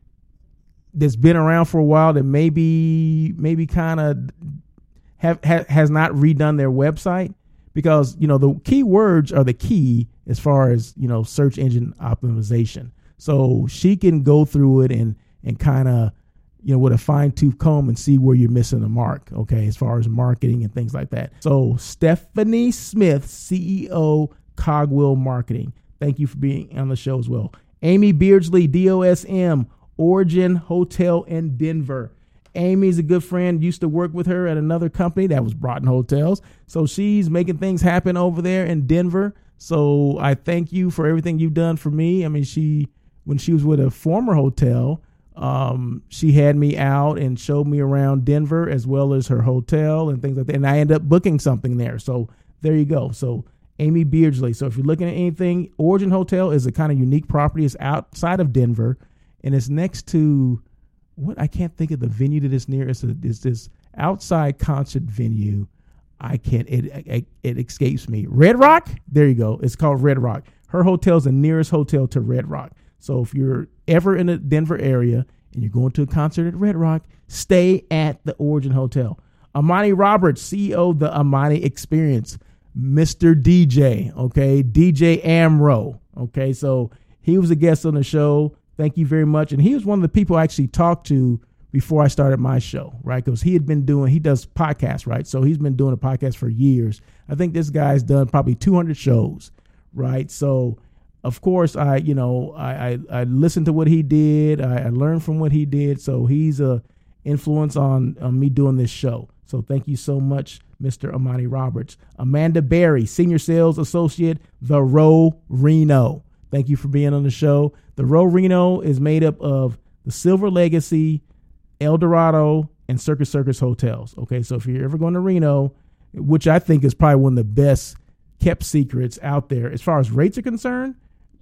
that's been around for a while that maybe maybe kind of have ha, has not redone their website, because you know the keywords are the key as far as you know search engine optimization. So she can go through it and and kind of you know with a fine tooth comb and see where you're missing the mark. Okay, as far as marketing and things like that. So Stephanie Smith, C E O, Cogwheel Marketing. Thank you for being on the show as well. Amy Beardsley, D O S M. Origin Hotel in Denver. Amy's a good friend. Used to work with her at another company that was Broughton Hotels. So she's making things happen over there in Denver. So I thank you for everything you've done for me. I mean, she, when she was with a former hotel, um, she had me out and showed me around Denver as well as her hotel and things like that. And I ended up booking something there. So there you go. So Amy Beardsley. So if you're looking at anything, Origin Hotel is a kind of unique property. It's outside of Denver. And it's next to what I can't think of the venue that is near. It's, a, it's this outside concert venue. I can't. It, it it escapes me. Red Rock. There you go. It's called Red Rock. Her hotel is the nearest hotel to Red Rock. So if you're ever in the Denver area and you're going to a concert at Red Rock, stay at the Origin Hotel. Amani Roberts, C E O of the Amani Experience, Mister D J. Okay, D J Amro. Okay, so he was a guest on the show. Thank you very much. And he was one of the people I actually talked to before I started my show, right? Because he had been doing, he does podcasts, right? So he's been doing a podcast for years. I think this guy's done probably two hundred shows, right? So, of course, I, you know, I, I, I listened to what he did. I, I learned from what he did. So he's a influence on, on me doing this show. So thank you so much, Mister Amani Roberts. Amanda Berry, Senior Sales Associate, The Row Reno. Thank you for being on the show. The Row Reno is made up of the Silver Legacy, El Dorado, and Circus Circus hotels. Okay, so if you're ever going to Reno, which I think is probably one of the best kept secrets out there as far as rates are concerned,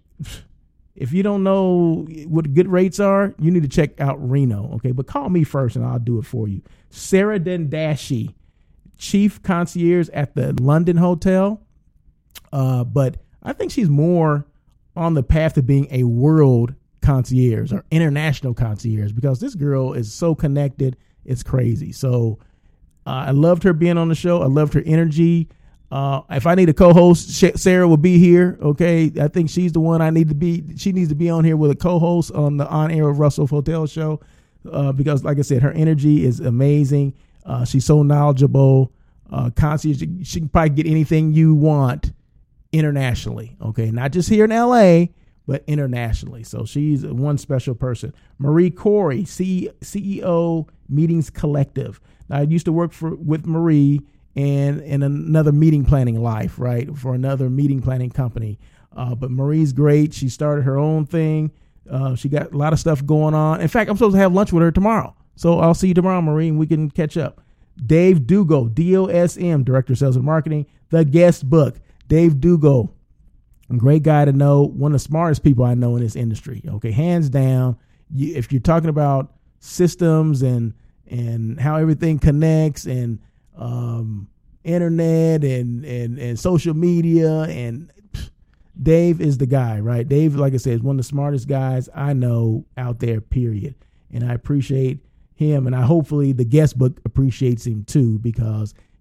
if you don't know what good rates are, you need to check out Reno. Okay, but call me first and I'll do it for you. Sarah Dendashi, Chief Concierge at the London Hotel, uh, but I think she's more on the path to being a world concierge or international concierge, because this girl is so connected. It's crazy. So uh, I loved her being on the show. I loved her energy. Uh, if I need a co-host, Sarah will be here. Okay. I think she's the one I need to be. She needs to be on here with a co-host on the On Air with Russell Hotel show. Uh, because like I said, her energy is amazing. Uh, she's so knowledgeable. Uh, concierge, she can probably get anything you want internationally. Okay. Not just here in L A, but internationally. So she's one special person. Marie Corey, C E O, Meetings Collective. Now, I used to work for with Marie and in another meeting planning life, right, for another meeting planning company. Uh, but Marie's great. She started her own thing. Uh, she got a lot of stuff going on. In fact, I'm supposed to have lunch with her tomorrow. So I'll see you tomorrow, Marie, and we can catch up. Dave Dugo, D O S M, Director of Sales and Marketing, The Guest Book. Dave Dugo, a great guy to know, one of the smartest people I know in this industry. Okay, hands down. You, if you're talking about systems and and how everything connects and um, internet and, and and social media, and pff, Dave is the guy, right? Dave, like I said, is one of the smartest guys I know out there, period. And I appreciate him, and I hopefully the guest book appreciates him too, because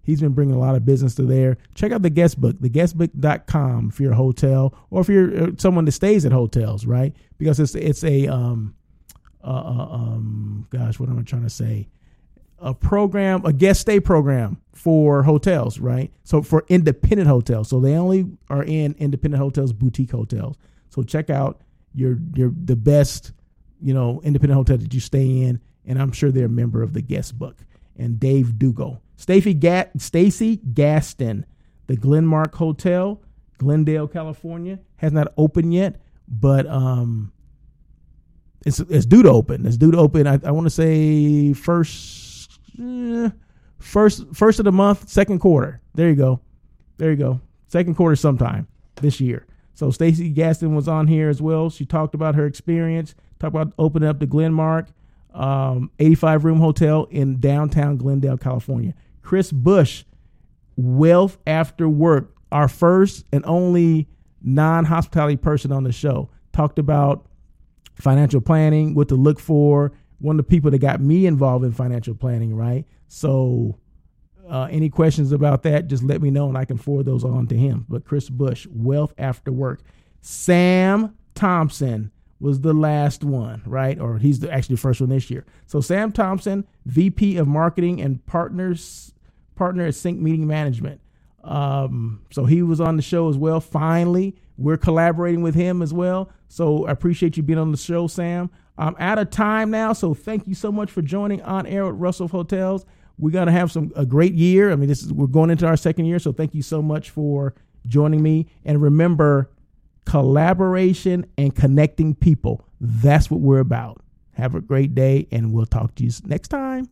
He's been bringing a lot of business to there. Check out the guest book, the guest book dot com if you're a hotel or if you're someone that stays at hotels, right? Because it's it's a um uh, uh um gosh, what am I trying to say? A program, a guest stay program for hotels, right? So for independent hotels. So they only are in independent hotels, boutique hotels. So check out your your the best, you know, independent hotel that you stay in, and I'm sure they're a member of the guest book. And Dave Dugal, Stacy Ga- Stacy Gaston, the Glenmark Hotel, Glendale, California, has not opened yet, but um, it's it's due to open. It's due to open. I, I want to say first. Eh, first first of the month, second quarter. There you go. There you go. Second quarter sometime this year. So Stacy Gaston was on here as well. She talked about her experience, talked about opening up the Glenmark, um, eighty-five room hotel in downtown Glendale, California. Chris Bush, Wealth After Work, our first and only non-hospitality person on the show, talked about financial planning, what to look for. One of the people that got me involved in financial planning, right? So uh, any questions about that, just let me know and I can forward those on to him. But Chris Bush, Wealth After Work. Sam Thompson was the last one, right? Or he's the, actually the first one this year. So Sam Thompson, V P of Marketing and Partners, Partner at Sync Meeting Management. Um, so he was on the show as well. Finally, we're collaborating with him as well. So I appreciate you being on the show, Sam. I'm out of time now, so thank you so much for joining On Air with Russell of Hotels. We're gonna have some a great year. I mean, this is we're going into our second year, so thank you so much for joining me. And remember, collaboration and connecting people. That's what we're about. Have a great day, and we'll talk to you next time.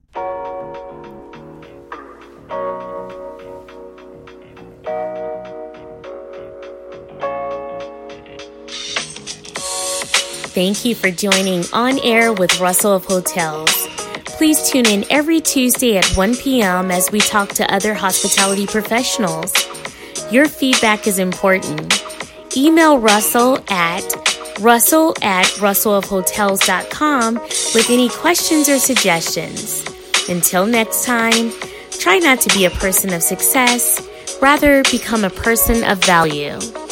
Thank you for joining On Air with Russell of Hotels. Please tune in every Tuesday at one p.m. as we talk to other hospitality professionals. Your feedback is important. Email Russell at russell at russell of hotels dot com with any questions or suggestions. Until next time, try not to be a person of success, rather become a person of value.